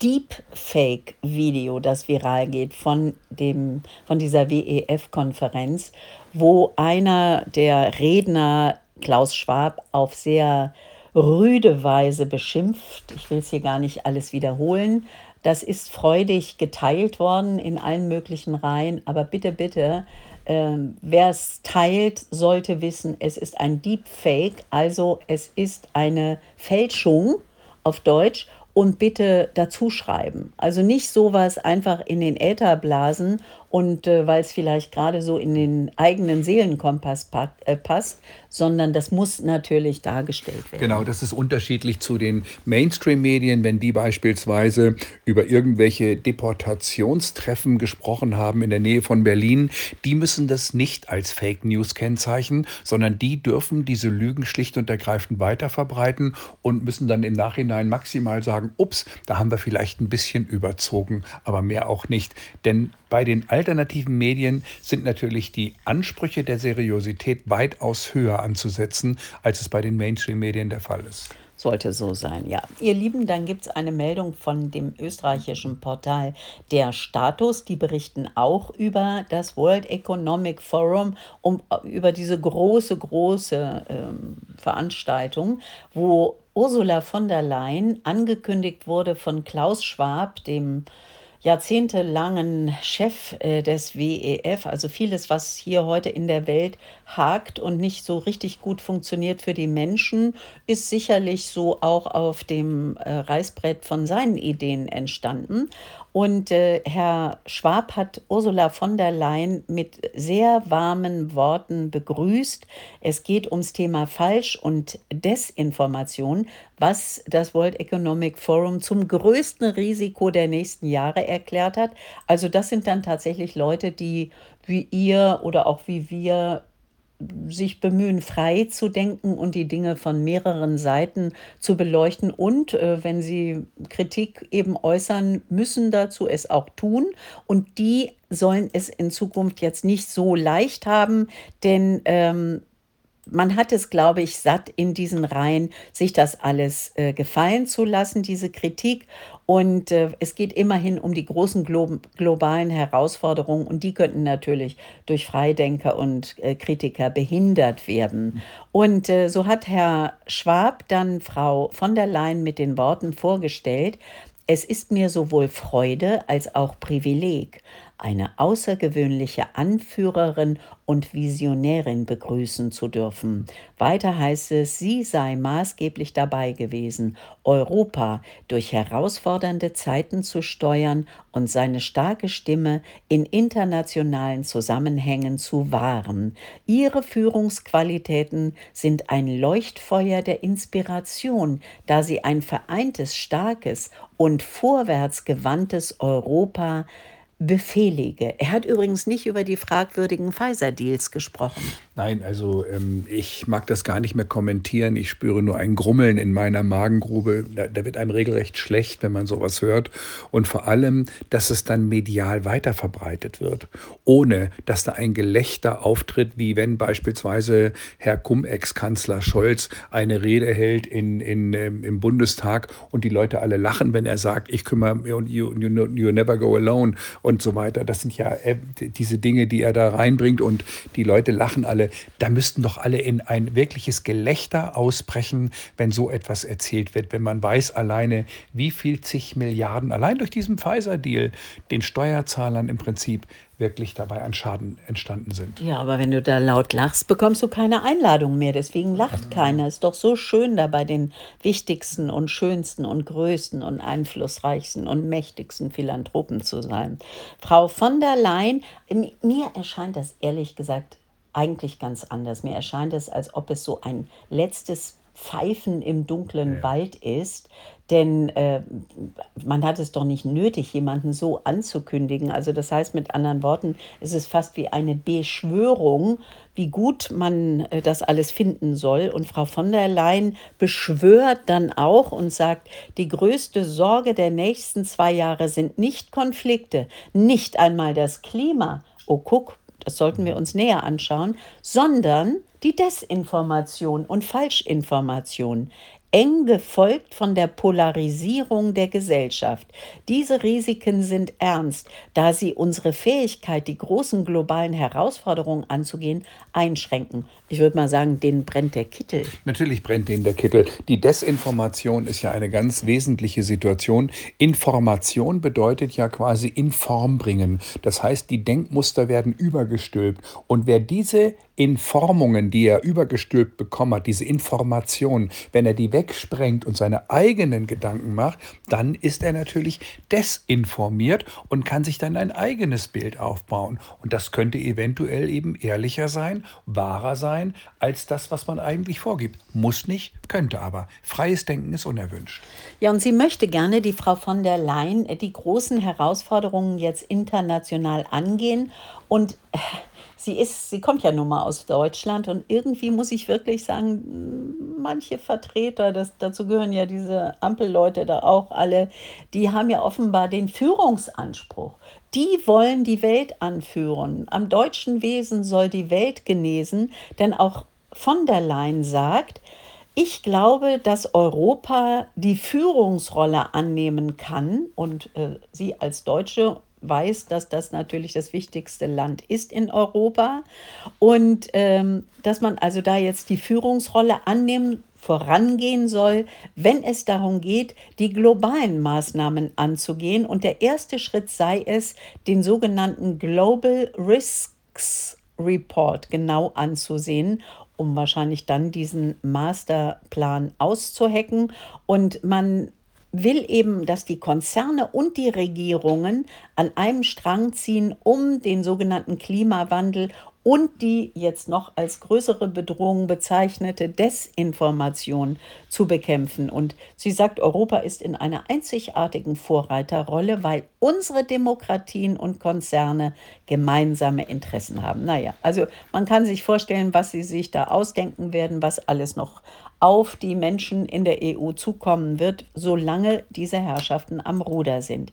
Deepfake-Video, das viral geht von dem, von dieser W E F-Konferenz, wo einer der Redner, Klaus Schwab, auf sehr rüde Weise beschimpft. Ich will es hier gar nicht alles wiederholen. Das ist freudig geteilt worden in allen möglichen Reihen, aber bitte, bitte, ähm, wer es teilt, sollte wissen, es ist ein Deepfake, also es ist eine Fälschung auf Deutsch und bitte dazu schreiben. Also nicht sowas einfach in den Äther blasen und äh, weil es vielleicht gerade so in den eigenen Seelenkompass pa äh, passt, sondern das muss natürlich dargestellt Genau, werden. das ist unterschiedlich zu den Mainstream-Medien, wenn die beispielsweise über irgendwelche Deportationstreffen gesprochen haben in der Nähe von Berlin. Die müssen das nicht als Fake News kennzeichnen, sondern die dürfen diese Lügen schlicht und ergreifend weiterverbreiten und müssen dann im Nachhinein maximal sagen, ups, da haben wir vielleicht ein bisschen überzogen, aber mehr auch nicht. Denn bei den alternativen Medien sind natürlich die Ansprüche der Seriosität weitaus höher anzusetzen, als es bei den Mainstream-Medien der Fall ist. Sollte so sein, ja. Ihr Lieben, dann gibt es eine Meldung von dem österreichischen Portal Der Status. Die berichten auch über das World Economic Forum, um, über diese große, große ähm, Veranstaltung, wo Ursula von der Leyen angekündigt wurde von Klaus Schwab, dem jahrzehntelangen Chef äh, des W E F, also vieles, was hier heute in der Welt hakt und nicht so richtig gut funktioniert für die Menschen, ist sicherlich so auch auf dem äh, Reißbrett von seinen Ideen entstanden. Und äh, Herr Schwab hat Ursula von der Leyen mit sehr warmen Worten begrüßt. Es geht ums Thema Falsch- und Desinformation, was das World Economic Forum zum größten Risiko der nächsten Jahre erklärt hat. Also das sind dann tatsächlich Leute, die wie ihr oder auch wie wir sich bemühen, frei zu denken und die Dinge von mehreren Seiten zu beleuchten und, äh, wenn sie Kritik eben äußern müssen dazu, es auch tun. Und die sollen es in Zukunft jetzt nicht so leicht haben, denn ähm, man hat es, glaube ich, satt in diesen Reihen, sich das alles äh, gefallen zu lassen, diese Kritik. Und äh, es geht immerhin um die großen glo globalen Herausforderungen und die könnten natürlich durch Freidenker und äh, Kritiker behindert werden. Und äh, so hat Herr Schwab dann Frau von der Leyen mit den Worten vorgestellt, es ist mir sowohl Freude als auch Privileg, eine außergewöhnliche Anführerin und Visionärin begrüßen zu dürfen. Weiter heißt es, sie sei maßgeblich dabei gewesen, Europa durch herausfordernde Zeiten zu steuern und seine starke Stimme in internationalen Zusammenhängen zu wahren. Ihre Führungsqualitäten sind ein Leuchtfeuer der Inspiration, da sie ein vereintes, starkes und vorwärtsgewandtes Europa befehlige. Er hat übrigens nicht über die fragwürdigen Pfizer-Deals gesprochen. Nein, also ähm, ich mag das gar nicht mehr kommentieren. Ich spüre nur ein Grummeln in meiner Magengrube. Da, da wird einem regelrecht schlecht, wenn man sowas hört. Und vor allem, dass es dann medial weiterverbreitet wird, ohne dass da ein Gelächter auftritt, wie wenn beispielsweise Herr Cum-Ex-Kanzler Scholz eine Rede hält in, in, ähm, im Bundestag und die Leute alle lachen, wenn er sagt, ich kümmere mich und you, you, you never go alone und so weiter. Das sind ja äh, diese Dinge, die er da reinbringt und die Leute lachen alle. Da müssten doch alle in ein wirkliches Gelächter ausbrechen, wenn so etwas erzählt wird, wenn man weiß alleine, wie viel zig Milliarden allein durch diesen Pfizer-Deal den Steuerzahlern im Prinzip wirklich dabei an Schaden entstanden sind. Ja, aber wenn du da laut lachst, bekommst du keine Einladung mehr. Deswegen lacht keiner. Ist doch so schön, da bei den wichtigsten und schönsten und größten und einflussreichsten und mächtigsten Philanthropen zu sein. Frau von der Leyen, mi- mir erscheint das ehrlich gesagt eigentlich ganz anders. Mir erscheint es, als ob es so ein letztes Pfeifen im dunklen Ja. Wald ist. Denn äh, man hat es doch nicht nötig, jemanden so anzukündigen. Also das heißt mit anderen Worten, es ist fast wie eine Beschwörung, wie gut man äh, das alles finden soll. Und Frau von der Leyen beschwört dann auch und sagt, die größte Sorge der nächsten zwei Jahre sind nicht Konflikte, nicht einmal das Klima. Oh, guck, das sollten wir uns näher anschauen, sondern die Desinformation und Falschinformation, eng gefolgt von der Polarisierung der Gesellschaft. Diese Risiken sind ernst, da sie unsere Fähigkeit, die großen globalen Herausforderungen anzugehen, einschränken. Ich würde mal sagen, denen brennt der Kittel. Natürlich brennt denen der Kittel. Die Desinformation ist ja eine ganz wesentliche Situation. Information bedeutet ja quasi in Form bringen. Das heißt, die Denkmuster werden übergestülpt. Und wer diese Informungen, die er übergestülpt bekommen hat, diese Information, wenn er die wegsprengt und seine eigenen Gedanken macht, dann ist er natürlich desinformiert und kann sich dann ein eigenes Bild aufbauen. Und das könnte eventuell eben ehrlicher sein, wahrer sein, als das, was man eigentlich vorgibt. Muss nicht, könnte aber. Freies Denken ist unerwünscht. Ja, und sie möchte gerne, die Frau von der Leyen, äh, die großen Herausforderungen jetzt international angehen. Und äh, sie ist, sie kommt ja nun mal aus Deutschland und irgendwie muss ich wirklich sagen, m, manche Vertreter, das, dazu gehören ja diese Ampelleute da auch alle, die haben ja offenbar den Führungsanspruch. Die wollen die Welt anführen. Am deutschen Wesen soll die Welt genesen, denn auch von der Leyen sagt, ich glaube, dass Europa die Führungsrolle annehmen kann und äh, sie als Deutsche weiß, dass das natürlich das wichtigste Land ist in Europa und ähm, dass man also da jetzt die Führungsrolle annehmen, vorangehen soll, wenn es darum geht, die globalen Maßnahmen anzugehen. Und der erste Schritt sei es, den sogenannten Global Risks Report genau anzusehen, um wahrscheinlich dann diesen Masterplan auszuhacken. Und man will eben, dass die Konzerne und die Regierungen an einem Strang ziehen, um den sogenannten Klimawandel und die jetzt noch als größere Bedrohung bezeichnete Desinformation zu bekämpfen. Und sie sagt, Europa ist in einer einzigartigen Vorreiterrolle, weil unsere Demokratien und Konzerne gemeinsame Interessen haben. Naja, also man kann sich vorstellen, was sie sich da ausdenken werden, was alles noch auf die Menschen in der E U zukommen wird, solange diese Herrschaften am Ruder sind.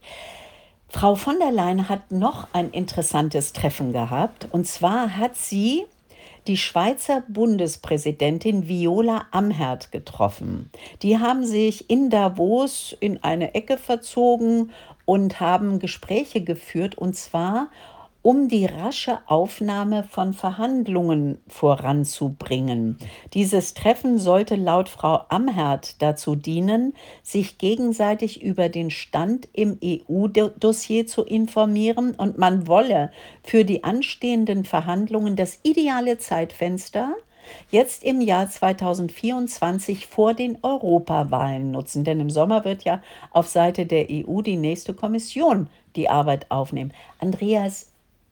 Frau von der Leyen hat noch ein interessantes Treffen gehabt. Und zwar hat sie die Schweizer Bundespräsidentin Viola Amherd getroffen. Die haben sich in Davos in eine Ecke verzogen und haben Gespräche geführt, und zwar um die rasche Aufnahme von Verhandlungen voranzubringen. Dieses Treffen sollte laut Frau Amherd dazu dienen, sich gegenseitig über den Stand im E U-Dossier zu informieren, und man wolle für die anstehenden Verhandlungen das ideale Zeitfenster jetzt im Jahr zweitausendvierundzwanzig vor den Europawahlen nutzen. Denn im Sommer wird ja auf Seite der E U die nächste Kommission die Arbeit aufnehmen. Andreas,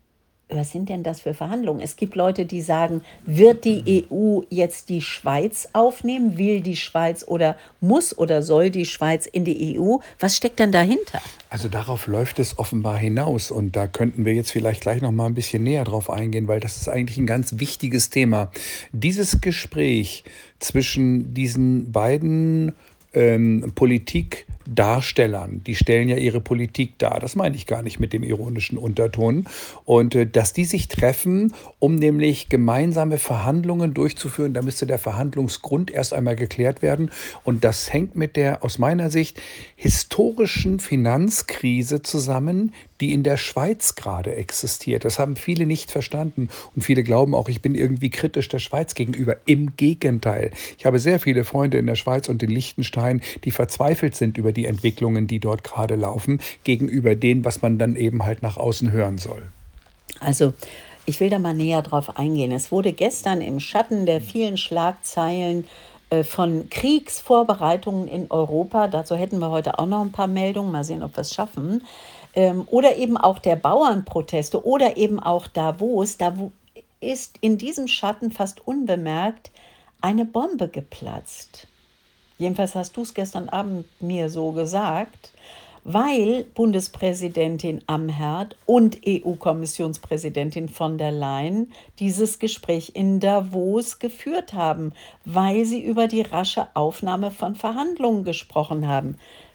was sind denn das für Verhandlungen? Es gibt Leute, die sagen, wird die E U jetzt die Schweiz aufnehmen? Will die Schweiz oder muss oder soll die Schweiz in die E U? Was steckt denn dahinter? Also darauf läuft es offenbar hinaus und da könnten wir jetzt vielleicht gleich noch mal ein bisschen näher drauf eingehen, weil das ist eigentlich ein ganz wichtiges Thema. Dieses Gespräch zwischen diesen beiden ähm, Politikdarstellern, die stellen ja ihre Politik dar, das meine ich gar nicht mit dem ironischen Unterton, und äh, dass die sich treffen, um nämlich gemeinsame Verhandlungen durchzuführen, da müsste der Verhandlungsgrund erst einmal geklärt werden und das hängt mit der aus meiner Sicht historischen Finanzkrise zusammen, die in der Schweiz gerade existiert. Das haben viele nicht verstanden und viele glauben auch, ich bin irgendwie kritisch der Schweiz gegenüber. Im Gegenteil. Ich habe sehr viele Freunde in der Schweiz und in Liechtenstein, die verzweifelt sind über die Entwicklungen, die dort gerade laufen, gegenüber dem, was man dann eben halt nach außen hören soll. Also, ich will da mal näher drauf eingehen. Es wurde gestern im Schatten der vielen Schlagzeilen äh, von Kriegsvorbereitungen in Europa, dazu hätten wir heute auch noch ein paar Meldungen, mal sehen, ob wir es schaffen, ähm, oder eben auch der Bauernproteste oder eben auch Davos, da wo- ist in diesem Schatten fast unbemerkt eine Bombe geplatzt. Jedenfalls hast du es gestern Abend mir so gesagt, weil Bundespräsidentin Amherd und E U-Kommissionspräsidentin von der Leyen dieses Gespräch in Davos geführt haben, weil sie über die rasche Aufnahme von Verhandlungen gesprochen haben.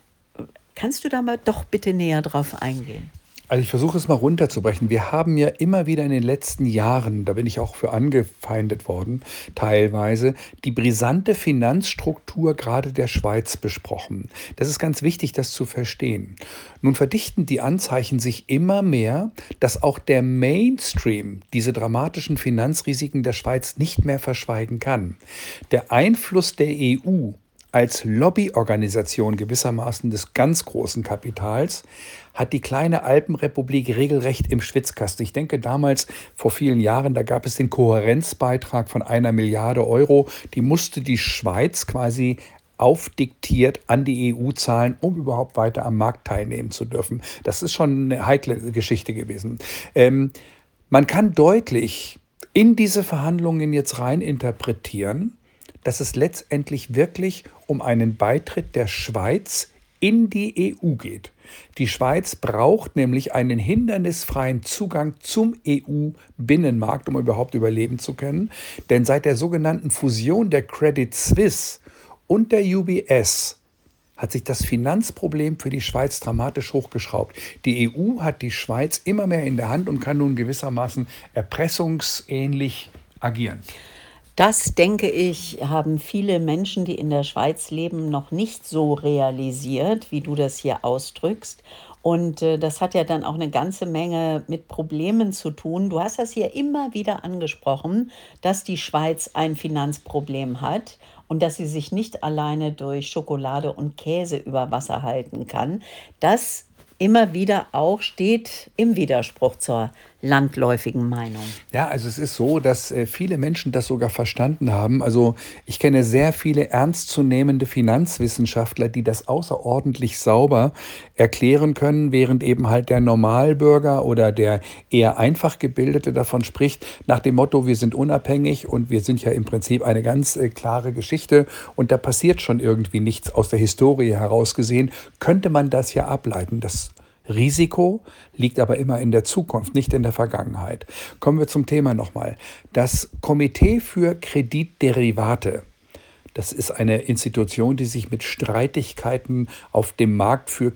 Kannst du da mal doch bitte näher drauf eingehen? Also ich versuche es mal runterzubrechen. Wir haben ja immer wieder in den letzten Jahren, da bin ich auch für angefeindet worden, teilweise, die brisante Finanzstruktur gerade der Schweiz besprochen. Das ist ganz wichtig, das zu verstehen. Nun verdichten die Anzeichen sich immer mehr, dass auch der Mainstream diese dramatischen Finanzrisiken der Schweiz nicht mehr verschweigen kann. Der Einfluss der E U als Lobbyorganisation gewissermaßen des ganz großen Kapitals hat die kleine Alpenrepublik regelrecht im Schwitzkasten. Ich denke damals, vor vielen Jahren, da gab es den Kohärenzbeitrag von einer Milliarde Euro. Die musste die Schweiz quasi aufdiktiert an die E U zahlen, um überhaupt weiter am Markt teilnehmen zu dürfen. Das ist schon eine heikle Geschichte gewesen. Ähm, man kann deutlich in diese Verhandlungen jetzt rein interpretieren, dass es letztendlich wirklich um einen Beitritt der Schweiz in die E U geht. Die Schweiz braucht nämlich einen hindernisfreien Zugang zum E U-Binnenmarkt, um überhaupt überleben zu können. Denn seit der sogenannten Fusion der Credit Suisse und der U B S hat sich das Finanzproblem für die Schweiz dramatisch hochgeschraubt. Die E U hat die Schweiz immer mehr in der Hand und kann nun gewissermaßen erpressungsähnlich agieren. Das, denke ich, haben viele Menschen, die in der Schweiz leben, noch nicht so realisiert, wie du das hier ausdrückst. Und äh, das hat ja dann auch eine ganze Menge mit Problemen zu tun. Du hast das hier immer wieder angesprochen, dass die Schweiz ein Finanzproblem hat und dass sie sich nicht alleine durch Schokolade und Käse über Wasser halten kann. Das immer wieder auch steht im Widerspruch zur landläufigen Meinung. Ja, also es ist so, dass äh, viele Menschen das sogar verstanden haben. Also ich kenne sehr viele ernstzunehmende Finanzwissenschaftler, die das außerordentlich sauber erklären können, während eben halt der Normalbürger oder der eher einfach Gebildete davon spricht, nach dem Motto, wir sind unabhängig und wir sind ja im Prinzip eine ganz äh, klare Geschichte und da passiert schon irgendwie nichts aus der Historie heraus gesehen, könnte man das ja ableiten. Das Risiko liegt aber immer in der Zukunft, nicht in der Vergangenheit. Kommen wir zum Thema nochmal. Das Komitee für Kreditderivate, das ist eine Institution, die sich mit Streitigkeiten auf dem Markt für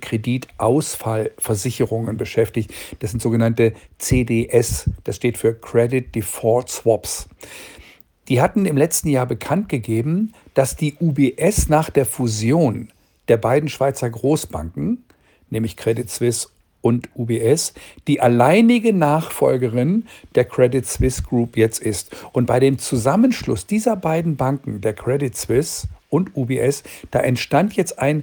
Kreditausfallversicherungen beschäftigt. Das sind sogenannte C D S, das steht für Credit Default Swaps. Die hatten im letzten Jahr bekannt gegeben, dass die U B S nach der Fusion der beiden Schweizer Großbanken, nämlich Credit Suisse und U B S, die alleinige Nachfolgerin der Credit Suisse Group jetzt ist. Und bei dem Zusammenschluss dieser beiden Banken, der Credit Suisse und U B S, da entstand jetzt ein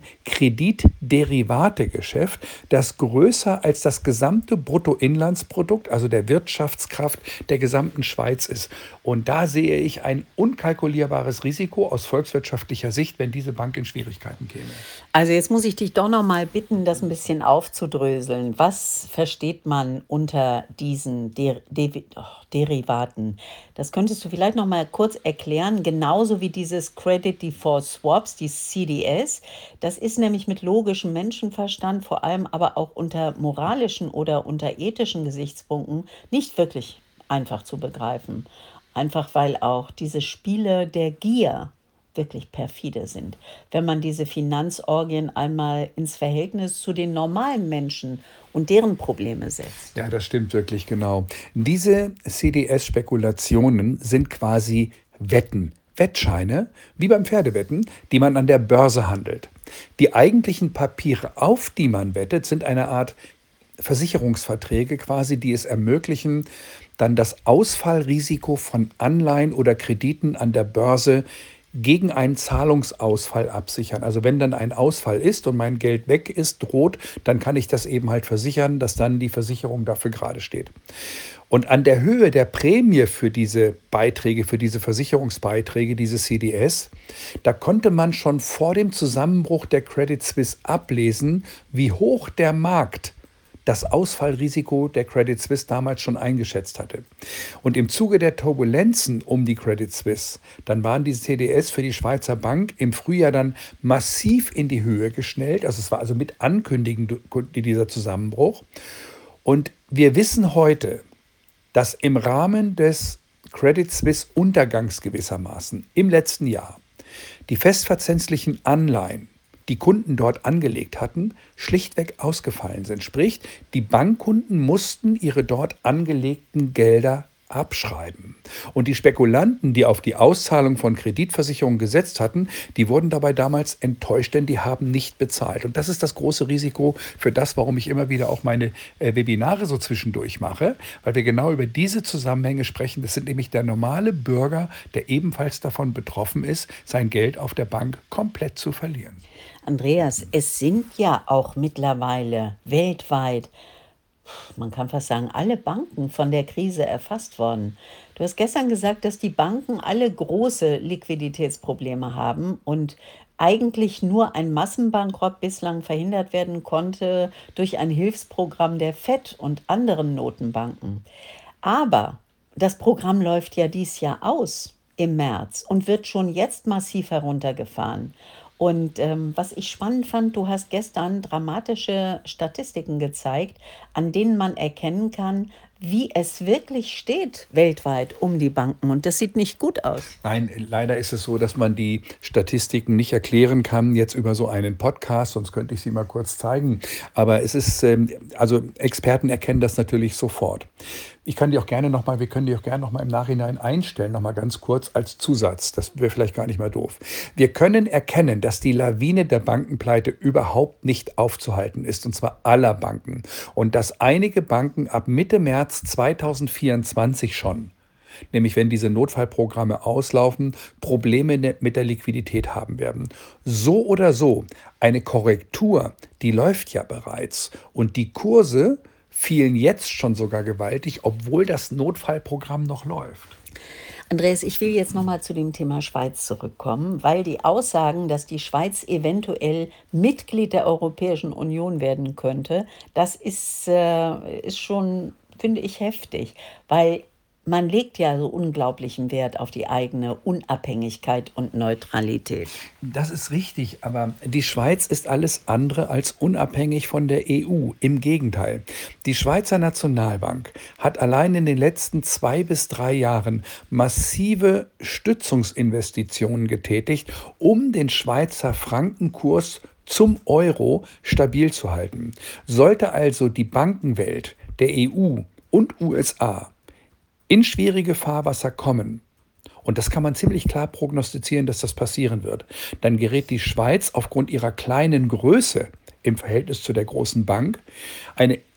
Kreditderivategeschäft, das größer als das gesamte Bruttoinlandsprodukt, also der Wirtschaftskraft der gesamten Schweiz ist. Und da sehe ich ein unkalkulierbares Risiko aus volkswirtschaftlicher Sicht, wenn diese Bank in Schwierigkeiten käme. Also jetzt muss ich dich doch noch mal bitten, das ein bisschen aufzudröseln. Was versteht man unter diesen Der Devi oh, Derivaten? Das könntest du vielleicht noch mal kurz erklären, genauso wie dieses Credit Default Swaps, die C D S. Das ist nämlich mit logischem Menschenverstand, vor allem aber auch unter moralischen oder unter ethischen Gesichtspunkten nicht wirklich einfach zu begreifen. Einfach weil auch diese Spiele der Gier wirklich perfide sind. Wenn man diese Finanzorgien einmal ins Verhältnis zu den normalen Menschen und deren Probleme setzt. Ja, das stimmt wirklich genau. Diese C D S-Spekulationen sind quasi Wetten, Wettscheine, wie beim Pferdewetten, die man an der Börse handelt. Die eigentlichen Papiere, auf die man wettet, sind eine Art Versicherungsverträge quasi, die es ermöglichen, dann das Ausfallrisiko von Anleihen oder Krediten an der Börse gegen einen Zahlungsausfall absichern. Also wenn dann ein Ausfall ist und mein Geld weg ist, droht, dann kann ich das eben halt versichern, dass dann die Versicherung dafür gerade steht. Und an der Höhe der Prämie für diese Beiträge, für diese Versicherungsbeiträge, diese C D S, da konnte man schon vor dem Zusammenbruch der Credit Suisse ablesen, wie hoch der Markt das Ausfallrisiko der Credit Suisse damals schon eingeschätzt hatte. Und im Zuge der Turbulenzen um die Credit Suisse, dann waren diese C D S für die Schweizer Bank im Frühjahr dann massiv in die Höhe geschnellt. Also es war also mit Ankündigen dieser Zusammenbruch. Und wir wissen heute, dass im Rahmen des Credit Suisse Untergangs gewissermaßen im letzten Jahr die festverzinslichen Anleihen, die Kunden dort angelegt hatten, schlichtweg ausgefallen sind. Sprich, die Bankkunden mussten ihre dort angelegten Gelder abschreiben. Und die Spekulanten, die auf die Auszahlung von Kreditversicherungen gesetzt hatten, die wurden dabei damals enttäuscht, denn die haben nicht bezahlt. Und das ist das große Risiko für das, warum ich immer wieder auch meine äh, Webinare so zwischendurch mache, weil wir genau über diese Zusammenhänge sprechen. Das sind nämlich der normale Bürger, der ebenfalls davon betroffen ist, sein Geld auf der Bank komplett zu verlieren. Andreas, es sind ja auch mittlerweile weltweit, man kann fast sagen, alle Banken von der Krise erfasst worden. Du hast gestern gesagt, dass die Banken alle große Liquiditätsprobleme haben und eigentlich nur ein Massenbankrott bislang verhindert werden konnte durch ein Hilfsprogramm der Fed und anderen Notenbanken. Aber das Programm läuft ja dieses Jahr aus im März und wird schon jetzt massiv heruntergefahren. Und ähm, was ich spannend fand, du hast gestern dramatische Statistiken gezeigt, an denen man erkennen kann, wie es wirklich steht weltweit um die Banken. Und das sieht nicht gut aus. Nein, leider ist es so, dass man die Statistiken nicht erklären kann jetzt über so einen Podcast, sonst könnte ich sie mal kurz zeigen. Aber es ist, ähm, also Experten erkennen das natürlich sofort. Ich kann die auch gerne nochmal, wir können die auch gerne nochmal im Nachhinein einstellen, nochmal ganz kurz als Zusatz. Das wäre vielleicht gar nicht mal doof. Wir können erkennen, dass die Lawine der Bankenpleite überhaupt nicht aufzuhalten ist, und zwar aller Banken. Und dass einige Banken ab Mitte März zweitausendvierundzwanzig schon, nämlich wenn diese Notfallprogramme auslaufen, Probleme mit der Liquidität haben werden. So oder so, eine Korrektur, die läuft ja bereits. Und die Kurse fielen jetzt schon sogar gewaltig, obwohl das Notfallprogramm noch läuft. Andreas, ich will jetzt nochmal zu dem Thema Schweiz zurückkommen, weil die Aussagen, dass die Schweiz eventuell Mitglied der Europäischen Union werden könnte, das ist, äh, ist schon, finde ich, heftig, weil man legt ja so unglaublichen Wert auf die eigene Unabhängigkeit und Neutralität. Das ist richtig, aber die Schweiz ist alles andere als unabhängig von der E U. Im Gegenteil. Die Schweizer Nationalbank hat allein in den letzten zwei bis drei Jahren massive Stützungsinvestitionen getätigt, um den Schweizer Frankenkurs zum Euro stabil zu halten. Sollte also die Bankenwelt der E U und U S A in schwierige Fahrwasser kommen, und das kann man ziemlich klar prognostizieren, dass das passieren wird, dann gerät die Schweiz aufgrund ihrer kleinen Größe im Verhältnis zu der großen Bank eine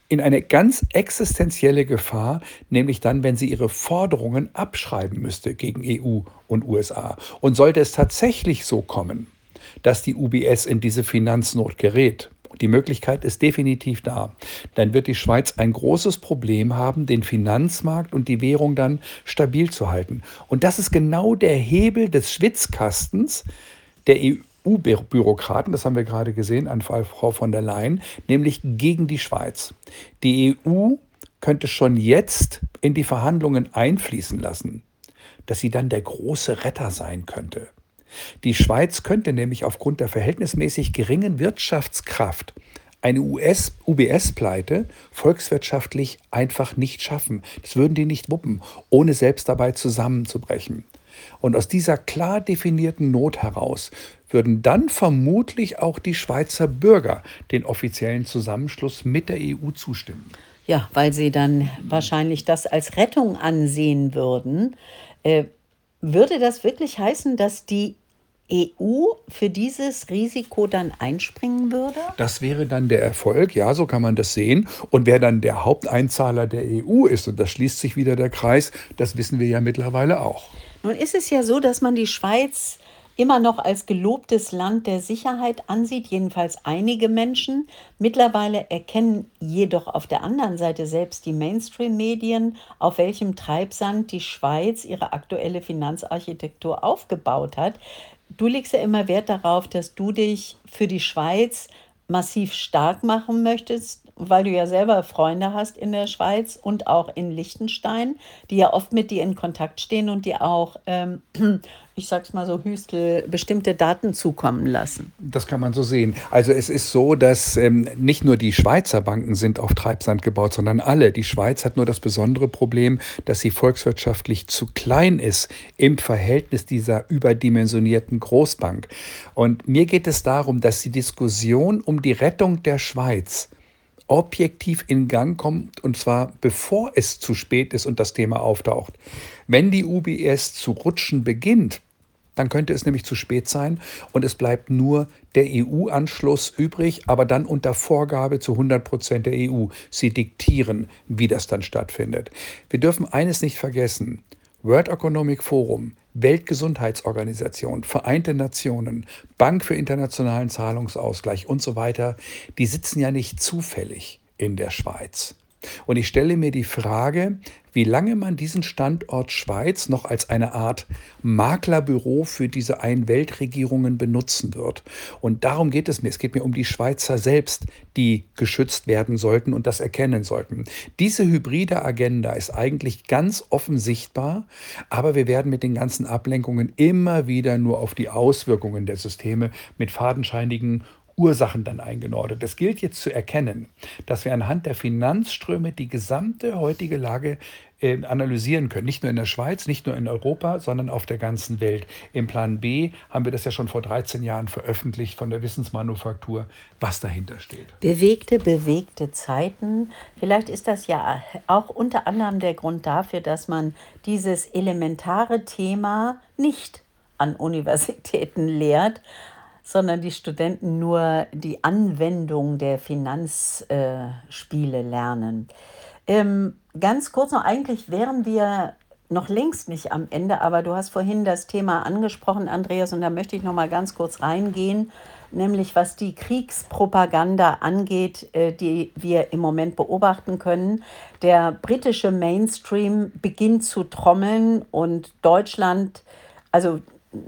in eine ganz existenzielle Gefahr, nämlich dann, wenn sie ihre Forderungen abschreiben müsste gegen E U und U S A. Und sollte es tatsächlich so kommen, dass die U B S in diese Finanznot gerät, die Möglichkeit ist definitiv da, dann wird die Schweiz ein großes Problem haben, den Finanzmarkt und die Währung dann stabil zu halten. Und das ist genau der Hebel des Schwitzkastens der E U-Bürokraten, das haben wir gerade gesehen an Frau von der Leyen, nämlich gegen die Schweiz. Die E U könnte schon jetzt in die Verhandlungen einfließen lassen, dass sie dann der große Retter sein könnte. Die Schweiz könnte nämlich aufgrund der verhältnismäßig geringen Wirtschaftskraft eine U B S-Pleite volkswirtschaftlich einfach nicht schaffen. Das würden die nicht wuppen, ohne selbst dabei zusammenzubrechen. Und aus dieser klar definierten Not heraus würden dann vermutlich auch die Schweizer Bürger den offiziellen Zusammenschluss mit der E U zustimmen. Ja, weil sie dann wahrscheinlich das als Rettung ansehen würden. Äh, würde das wirklich heißen, dass die E U für dieses Risiko dann einspringen würde? Das wäre dann der Erfolg, ja, so kann man das sehen. Und wer dann der Haupteinzahler der E U ist, und das schließt sich wieder der Kreis, das wissen wir ja mittlerweile auch. Nun ist es ja so, dass man die Schweiz immer noch als gelobtes Land der Sicherheit ansieht, jedenfalls einige Menschen. Mittlerweile erkennen jedoch auf der anderen Seite selbst die Mainstream-Medien, auf welchem Treibsand die Schweiz ihre aktuelle Finanzarchitektur aufgebaut hat. Du legst ja immer Wert darauf, dass du dich für die Schweiz massiv stark machen möchtest, weil du ja selber Freunde hast in der Schweiz und auch in Liechtenstein, die ja oft mit dir in Kontakt stehen und die auch, ähm, ich sag's mal so, Hüstel, bestimmte Daten zukommen lassen. Das kann man so sehen. Also es ist so, dass ähm, nicht nur die Schweizer Banken sind auf Treibsand gebaut, sondern alle. Die Schweiz hat nur das besondere Problem, dass sie volkswirtschaftlich zu klein ist im Verhältnis dieser überdimensionierten Großbank. Und mir geht es darum, dass die Diskussion um die Rettung der Schweiz objektiv in Gang kommt, und zwar bevor es zu spät ist und das Thema auftaucht. Wenn die U B S zu rutschen beginnt, dann könnte es nämlich zu spät sein und es bleibt nur der E U-Anschluss übrig, aber dann unter Vorgabe zu hundert Prozent der E U. Sie diktieren, wie das dann stattfindet. Wir dürfen eines nicht vergessen: World Economic Forum, Weltgesundheitsorganisation, Vereinte Nationen, Bank für internationalen Zahlungsausgleich und so weiter, die sitzen ja nicht zufällig in der Schweiz. Und ich stelle mir die Frage, wie lange man diesen Standort Schweiz noch als eine Art Maklerbüro für diese Ein-Welt-Regierungen benutzen wird. Und darum geht es mir. Es geht mir um die Schweizer selbst, die geschützt werden sollten und das erkennen sollten. Diese hybride Agenda ist eigentlich ganz offen sichtbar, aber wir werden mit den ganzen Ablenkungen immer wieder nur auf die Auswirkungen der Systeme mit fadenscheinigen Ursachen dann eingenordet. Es gilt jetzt zu erkennen, dass wir anhand der Finanzströme die gesamte heutige Lage äh, analysieren können. Nicht nur in der Schweiz, nicht nur in Europa, sondern auf der ganzen Welt. Im Plan B haben wir das ja schon vor dreizehn Jahren veröffentlicht von der Wissensmanufaktur, was dahinter steht. Bewegte, bewegte Zeiten. Vielleicht ist das ja auch unter anderem der Grund dafür, dass man dieses elementare Thema nicht an Universitäten lehrt, sondern die Studenten nur die Anwendung der Finanzspiele äh, lernen. Ähm, ganz kurz noch, eigentlich wären wir noch längst nicht am Ende, aber du hast vorhin das Thema angesprochen, Andreas, und da möchte ich noch mal ganz kurz reingehen, nämlich was die Kriegspropaganda angeht, äh, die wir im Moment beobachten können. Der britische Mainstream beginnt zu trommeln und Deutschland, also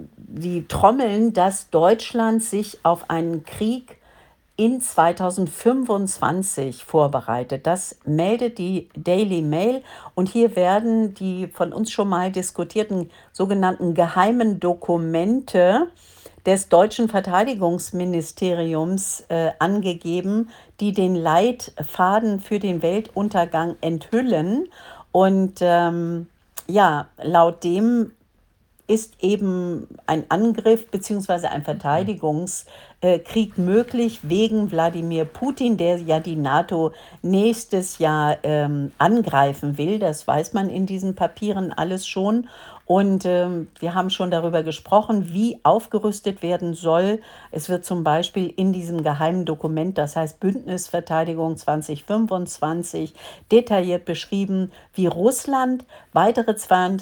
die trommeln, dass Deutschland sich auf einen Krieg in zweitausendfünfundzwanzig vorbereitet. Das meldet die Daily Mail und hier werden die von uns schon mal diskutierten sogenannten geheimen Dokumente des deutschen Verteidigungsministeriums äh, angegeben, die den Leitfaden für den Weltuntergang enthüllen. Und ähm, ja, laut dem ist eben ein Angriff bzw. ein Verteidigungskrieg möglich wegen Wladimir Putin, der ja die NATO nächstes Jahr ähm, angreifen will. Das weiß man in diesen Papieren alles schon. Und ähm, wir haben schon darüber gesprochen, wie aufgerüstet werden soll. Es wird zum Beispiel in diesem geheimen Dokument, das heißt Bündnisverteidigung zwanzig fünfundzwanzig, detailliert beschrieben, wie Russland weitere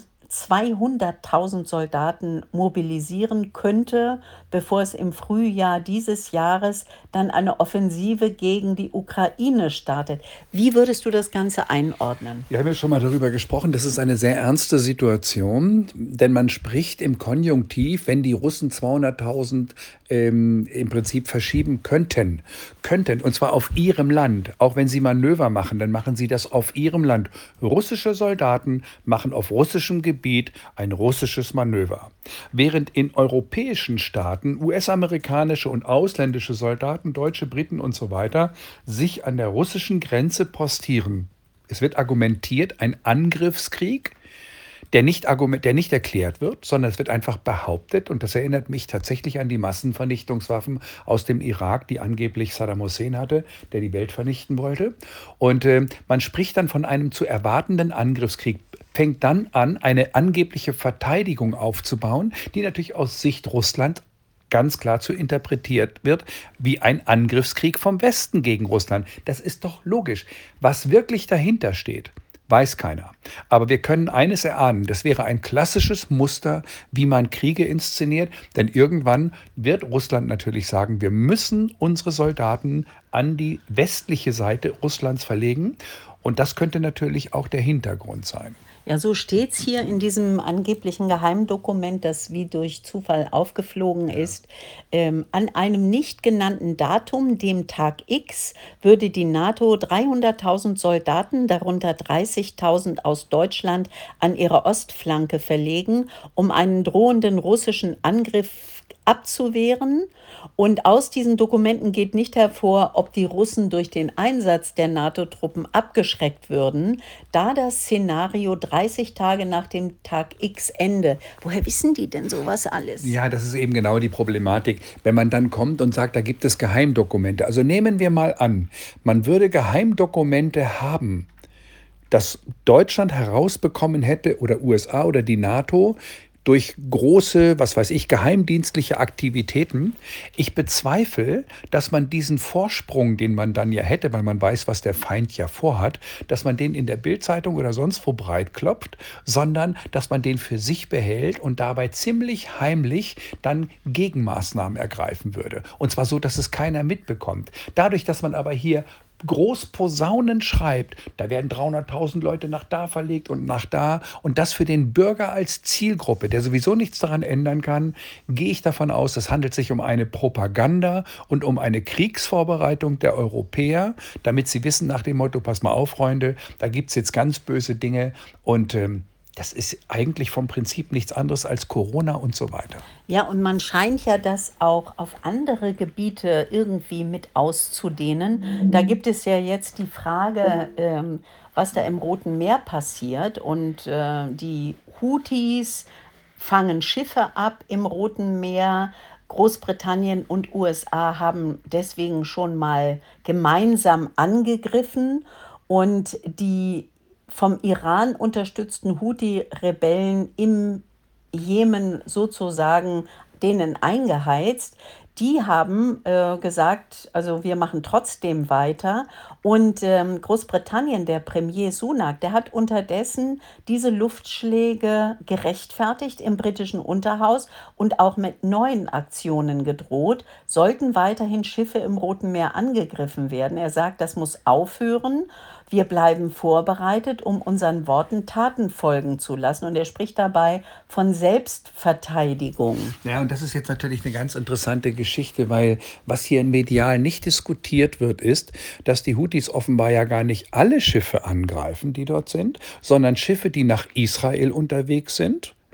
zweihunderttausend Soldaten mobilisieren könnte, bevor es im Frühjahr dieses Jahres dann eine Offensive gegen die Ukraine startet. Wie würdest du das Ganze einordnen? Wir haben ja schon mal darüber gesprochen, das ist eine sehr ernste Situation, denn man spricht im Konjunktiv, wenn die Russen zweihunderttausend ähm, im Prinzip verschieben könnten, könnten, und zwar auf ihrem Land, auch wenn sie Manöver machen, dann machen sie das auf ihrem Land. Russische Soldaten machen auf russischem Gebiet ein russisches Manöver. Während in europäischen Staaten U S-amerikanische und ausländische Soldaten, Deutsche, Briten und so weiter, sich an der russischen Grenze postieren. Es wird argumentiert, ein Angriffskrieg, der nicht, argument, der nicht erklärt wird, sondern es wird einfach behauptet. Und das erinnert mich tatsächlich an die Massenvernichtungswaffen aus dem Irak, die angeblich Saddam Hussein hatte, der die Welt vernichten wollte. Und äh, man spricht dann von einem zu erwartenden Angriffskrieg, fängt dann an, eine angebliche Verteidigung aufzubauen, die natürlich aus Sicht Russlands ganz klar zu interpretiert wird wie ein Angriffskrieg vom Westen gegen Russland. Das ist doch logisch. Was wirklich dahinter steht, weiß keiner. Aber wir können eines erahnen, das wäre ein klassisches Muster, wie man Kriege inszeniert. Denn irgendwann wird Russland natürlich sagen, wir müssen unsere Soldaten an die westliche Seite Russlands verlegen. Und das könnte natürlich auch der Hintergrund sein. Ja, so steht es hier in diesem angeblichen Geheimdokument, das wie durch Zufall aufgeflogen ist. Ähm, an einem nicht genannten Datum, dem Tag X, würde die NATO dreihunderttausend Soldaten, darunter dreißigtausend aus Deutschland, an ihre Ostflanke verlegen, um einen drohenden russischen Angriff abzuwehren. Und aus diesen Dokumenten geht nicht hervor, ob die Russen durch den Einsatz der NATO-Truppen abgeschreckt würden, da das Szenario dreißig Tage nach dem Tag X Ende. Woher wissen die denn sowas alles? Ja, das ist eben genau die Problematik. Wenn man dann kommt und sagt, da gibt es Geheimdokumente. Also nehmen wir mal an, man würde Geheimdokumente haben, dass Deutschland herausbekommen hätte oder U S A oder die NATO durch große, was weiß ich, geheimdienstliche Aktivitäten. Ich bezweifle, dass man diesen Vorsprung, den man dann ja hätte, weil man weiß, was der Feind ja vorhat, dass man den in der Bild-Zeitung oder sonst wo breitklopft, sondern dass man den für sich behält und dabei ziemlich heimlich dann Gegenmaßnahmen ergreifen würde. Und zwar so, dass es keiner mitbekommt. Dadurch, dass man aber hier groß Posaunen schreibt, da werden dreihunderttausend Leute nach da verlegt und nach da, und das für den Bürger als Zielgruppe, der sowieso nichts daran ändern kann, gehe ich davon aus, es handelt sich um eine Propaganda und um eine Kriegsvorbereitung der Europäer, damit sie wissen nach dem Motto, pass mal auf, Freunde, da gibt es jetzt ganz böse Dinge, und ähm, das ist eigentlich vom Prinzip nichts anderes als Corona und so weiter. Ja, und man scheint ja das auch auf andere Gebiete irgendwie mit auszudehnen. Da gibt es ja jetzt die Frage, ähm, was da im Roten Meer passiert. Und äh, die Houthis fangen Schiffe ab im Roten Meer. Großbritannien und U S A haben deswegen schon mal gemeinsam angegriffen. Und die vom Iran unterstützten Houthi-Rebellen im Jemen sozusagen denen eingeheizt, die haben äh, gesagt, also wir machen trotzdem weiter. Und ähm, Großbritannien, der Premier Sunak, der hat unterdessen diese Luftschläge gerechtfertigt im britischen Unterhaus und auch mit neuen Aktionen gedroht, sollten weiterhin Schiffe im Roten Meer angegriffen werden. Er sagt, das muss aufhören. Wir bleiben vorbereitet, um unseren Worten Taten folgen zu lassen. Und er spricht dabei von Selbstverteidigung. Ja, und das ist jetzt natürlich eine ganz interessante Geschichte, weil was hier medial nicht diskutiert wird, ist, dass die Houthis offenbar ja gar nicht alle Schiffe angreifen, die dort sind, sondern Schiffe, die nach Israel unterwegs sind.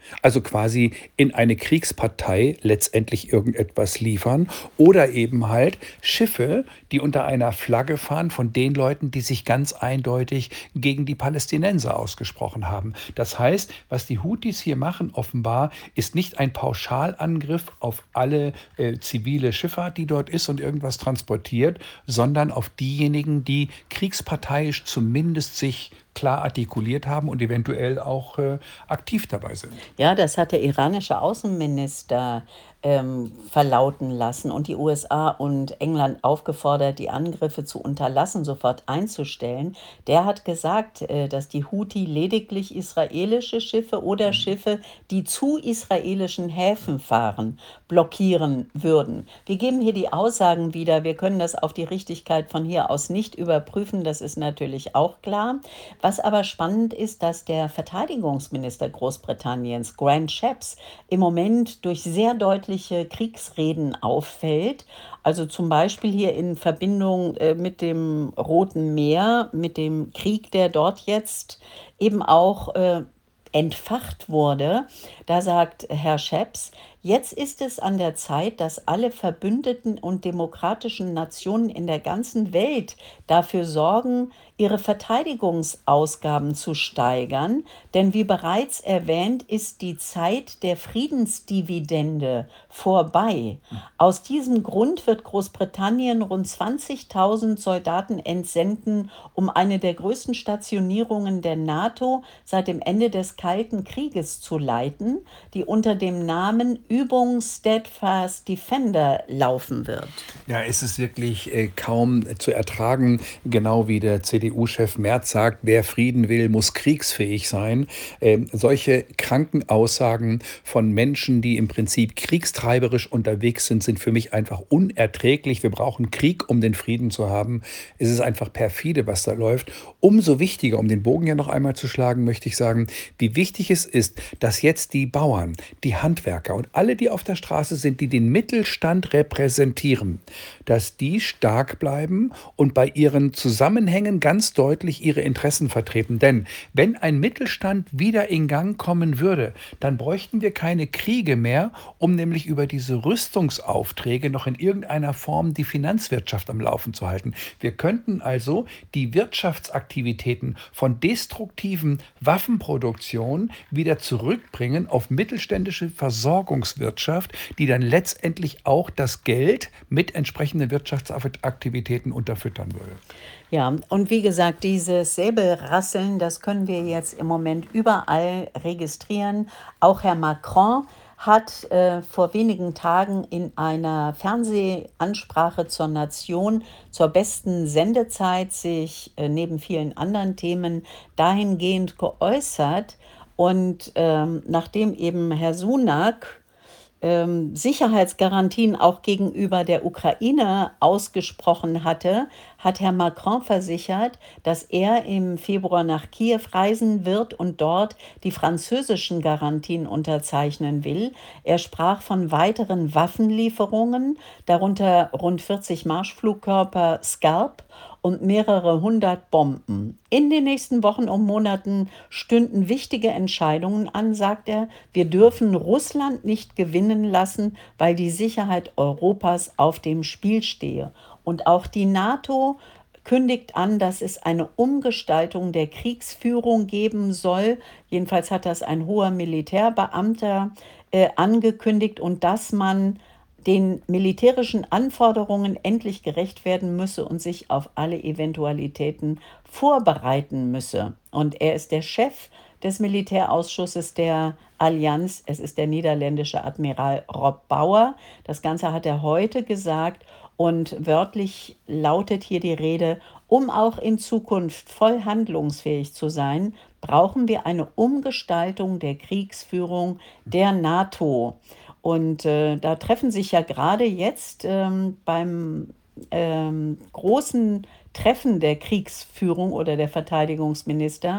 Also quasi in eine Kriegspartei letztendlich irgendetwas liefern oder eben halt Schiffe, die unter einer Flagge fahren von den Leuten, die sich ganz eindeutig gegen die Palästinenser ausgesprochen haben. Das heißt, was die Houthis hier machen offenbar, ist nicht ein Pauschalangriff auf alle äh, zivile Schifffahrt, die dort ist und irgendwas transportiert, sondern auf diejenigen, die kriegsparteiisch zumindest sich klar artikuliert haben und eventuell auch äh, aktiv dabei sind. Ja, das hat der iranische Außenminister ähm, verlauten lassen und die U S A und England aufgefordert, die Angriffe zu unterlassen, sofort einzustellen. Der hat gesagt, äh, dass die Houthi lediglich israelische Schiffe oder Schiffe, die zu israelischen Häfen fahren, blockieren würden. Wir geben hier die Aussagen wieder. Wir können das auf die Richtigkeit von hier aus nicht überprüfen. Das ist natürlich auch klar. Was aber spannend ist, dass der Verteidigungsminister Großbritanniens, Grant Shapps, im Moment durch sehr deutliche Kriegsreden auffällt. Also zum Beispiel hier in Verbindung äh, mit dem Roten Meer, mit dem Krieg, der dort jetzt eben auch äh, entfacht wurde. Da sagt Herr Shapps, jetzt ist es an der Zeit, dass alle verbündeten und demokratischen Nationen in der ganzen Welt dafür sorgen, ihre Verteidigungsausgaben zu steigern. Denn wie bereits erwähnt, ist die Zeit der Friedensdividende vorbei. Aus diesem Grund wird Großbritannien rund zwanzigtausend Soldaten entsenden, um eine der größten Stationierungen der NATO seit dem Ende des Kalten Krieges zu leiten, die unter dem Namen Übung Steadfast Defender laufen wird. Ja, es ist wirklich äh, kaum zu ertragen, genau wie der C D U-Chef Merz sagt, wer Frieden will, muss kriegsfähig sein. Ähm, solche kranken Aussagen von Menschen, die im Prinzip kriegstreiberisch unterwegs sind, sind für mich einfach unerträglich. Wir brauchen Krieg, um den Frieden zu haben. Es ist einfach perfide, was da läuft. Umso wichtiger, um den Bogen ja noch einmal zu schlagen, möchte ich sagen, wie wichtig es ist, dass jetzt die Bauern, die Handwerker und alle, die auf der Straße sind, die den Mittelstand repräsentieren, dass die stark bleiben und bei ihren Zusammenhängen ganz deutlich ihre Interessen vertreten. Denn wenn ein Mittelstand wieder in Gang kommen würde, dann bräuchten wir keine Kriege mehr, um nämlich über diese Rüstungsaufträge noch in irgendeiner Form die Finanzwirtschaft am Laufen zu halten. Wir könnten also die Wirtschaftsaktivitäten von destruktiven Waffenproduktionen wieder zurückbringen auf mittelständische Versorgungswirtschaft, die dann letztendlich auch das Geld mit entsprechenden Wirtschaftsaktivitäten unterfüttern würde. Ja, und wie gesagt, dieses Säbelrasseln, das können wir jetzt im Moment überall registrieren. Auch Herr Macron hat äh, vor wenigen Tagen in einer Fernsehansprache zur Nation zur besten Sendezeit sich äh, neben vielen anderen Themen dahingehend geäußert. Und ähm, nachdem eben Herr Sunak ähm, Sicherheitsgarantien auch gegenüber der Ukraine ausgesprochen hatte, hat Herr Macron versichert, dass er im Februar nach Kiew reisen wird und dort die französischen Garantien unterzeichnen will. Er sprach von weiteren Waffenlieferungen, darunter rund vierzig Marschflugkörper Scalp und mehrere hundert Bomben. In den nächsten Wochen und Monaten stünden wichtige Entscheidungen an, sagt er. Wir dürfen Russland nicht gewinnen lassen, weil die Sicherheit Europas auf dem Spiel stehe. Und auch die NATO kündigt an, dass es eine Umgestaltung der Kriegsführung geben soll. Jedenfalls hat das ein hoher Militärbeamter äh, angekündigt und dass man den militärischen Anforderungen endlich gerecht werden müsse und sich auf alle Eventualitäten vorbereiten müsse. Und er ist der Chef des Militärausschusses der Allianz. Es ist der niederländische Admiral Rob Bauer. Das Ganze hat er heute gesagt und wörtlich lautet hier die Rede: Um auch in Zukunft voll handlungsfähig zu sein, brauchen wir eine Umgestaltung der Kriegsführung der NATO. Und äh, da treffen sich ja gerade jetzt ähm, beim ähm, großen Treffen der Kriegsführung oder der Verteidigungsminister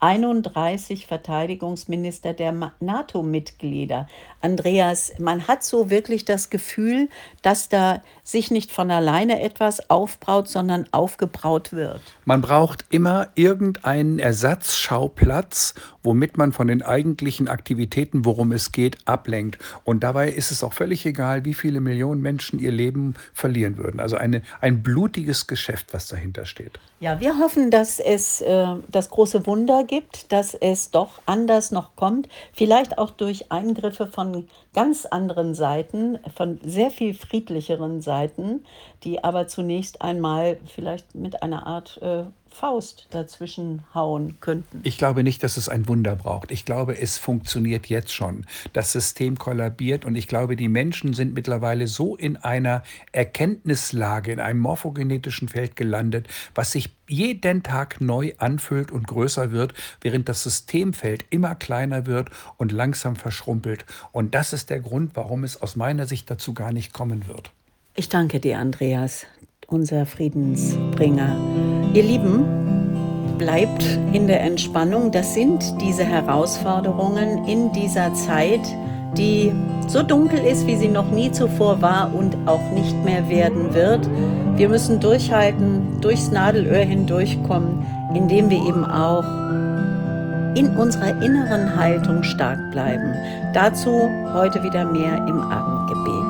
einunddreißig Verteidigungsminister der Ma- NATO-Mitglieder. Andreas, man hat so wirklich das Gefühl, dass da sich nicht von alleine etwas aufbraut, sondern aufgebraut wird. Man braucht immer irgendeinen Ersatzschauplatz, womit man von den eigentlichen Aktivitäten, worum es geht, ablenkt. Und dabei ist es auch völlig egal, wie viele Millionen Menschen ihr Leben verlieren würden. Also eine, ein blutiges Geschäft, was dahinter steht. Ja, wir hoffen, dass es äh, das große Wunder gibt, dass es doch anders noch kommt, vielleicht auch durch Eingriffe von ganz anderen Seiten, von sehr viel friedlicheren Seiten, die aber zunächst einmal vielleicht mit einer Art äh, Faust dazwischen hauen könnten. Ich glaube nicht, dass es ein Wunder braucht. Ich glaube, es funktioniert jetzt schon. Das System kollabiert und ich glaube, die Menschen sind mittlerweile so in einer Erkenntnislage, in einem morphogenetischen Feld gelandet, was sich jeden Tag neu anfüllt und größer wird, während das Systemfeld immer kleiner wird und langsam verschrumpelt. Und das ist der Grund, warum es aus meiner Sicht dazu gar nicht kommen wird. Ich danke dir, Andreas, unser Friedensbringer. Ihr Lieben, bleibt in der Entspannung. Das sind diese Herausforderungen in dieser Zeit, die so dunkel ist, wie sie noch nie zuvor war und auch nicht mehr werden wird. Wir müssen durchhalten, durchs Nadelöhr hindurchkommen, indem wir eben auch in unserer inneren Haltung stark bleiben. Dazu heute wieder mehr im Abendgebet.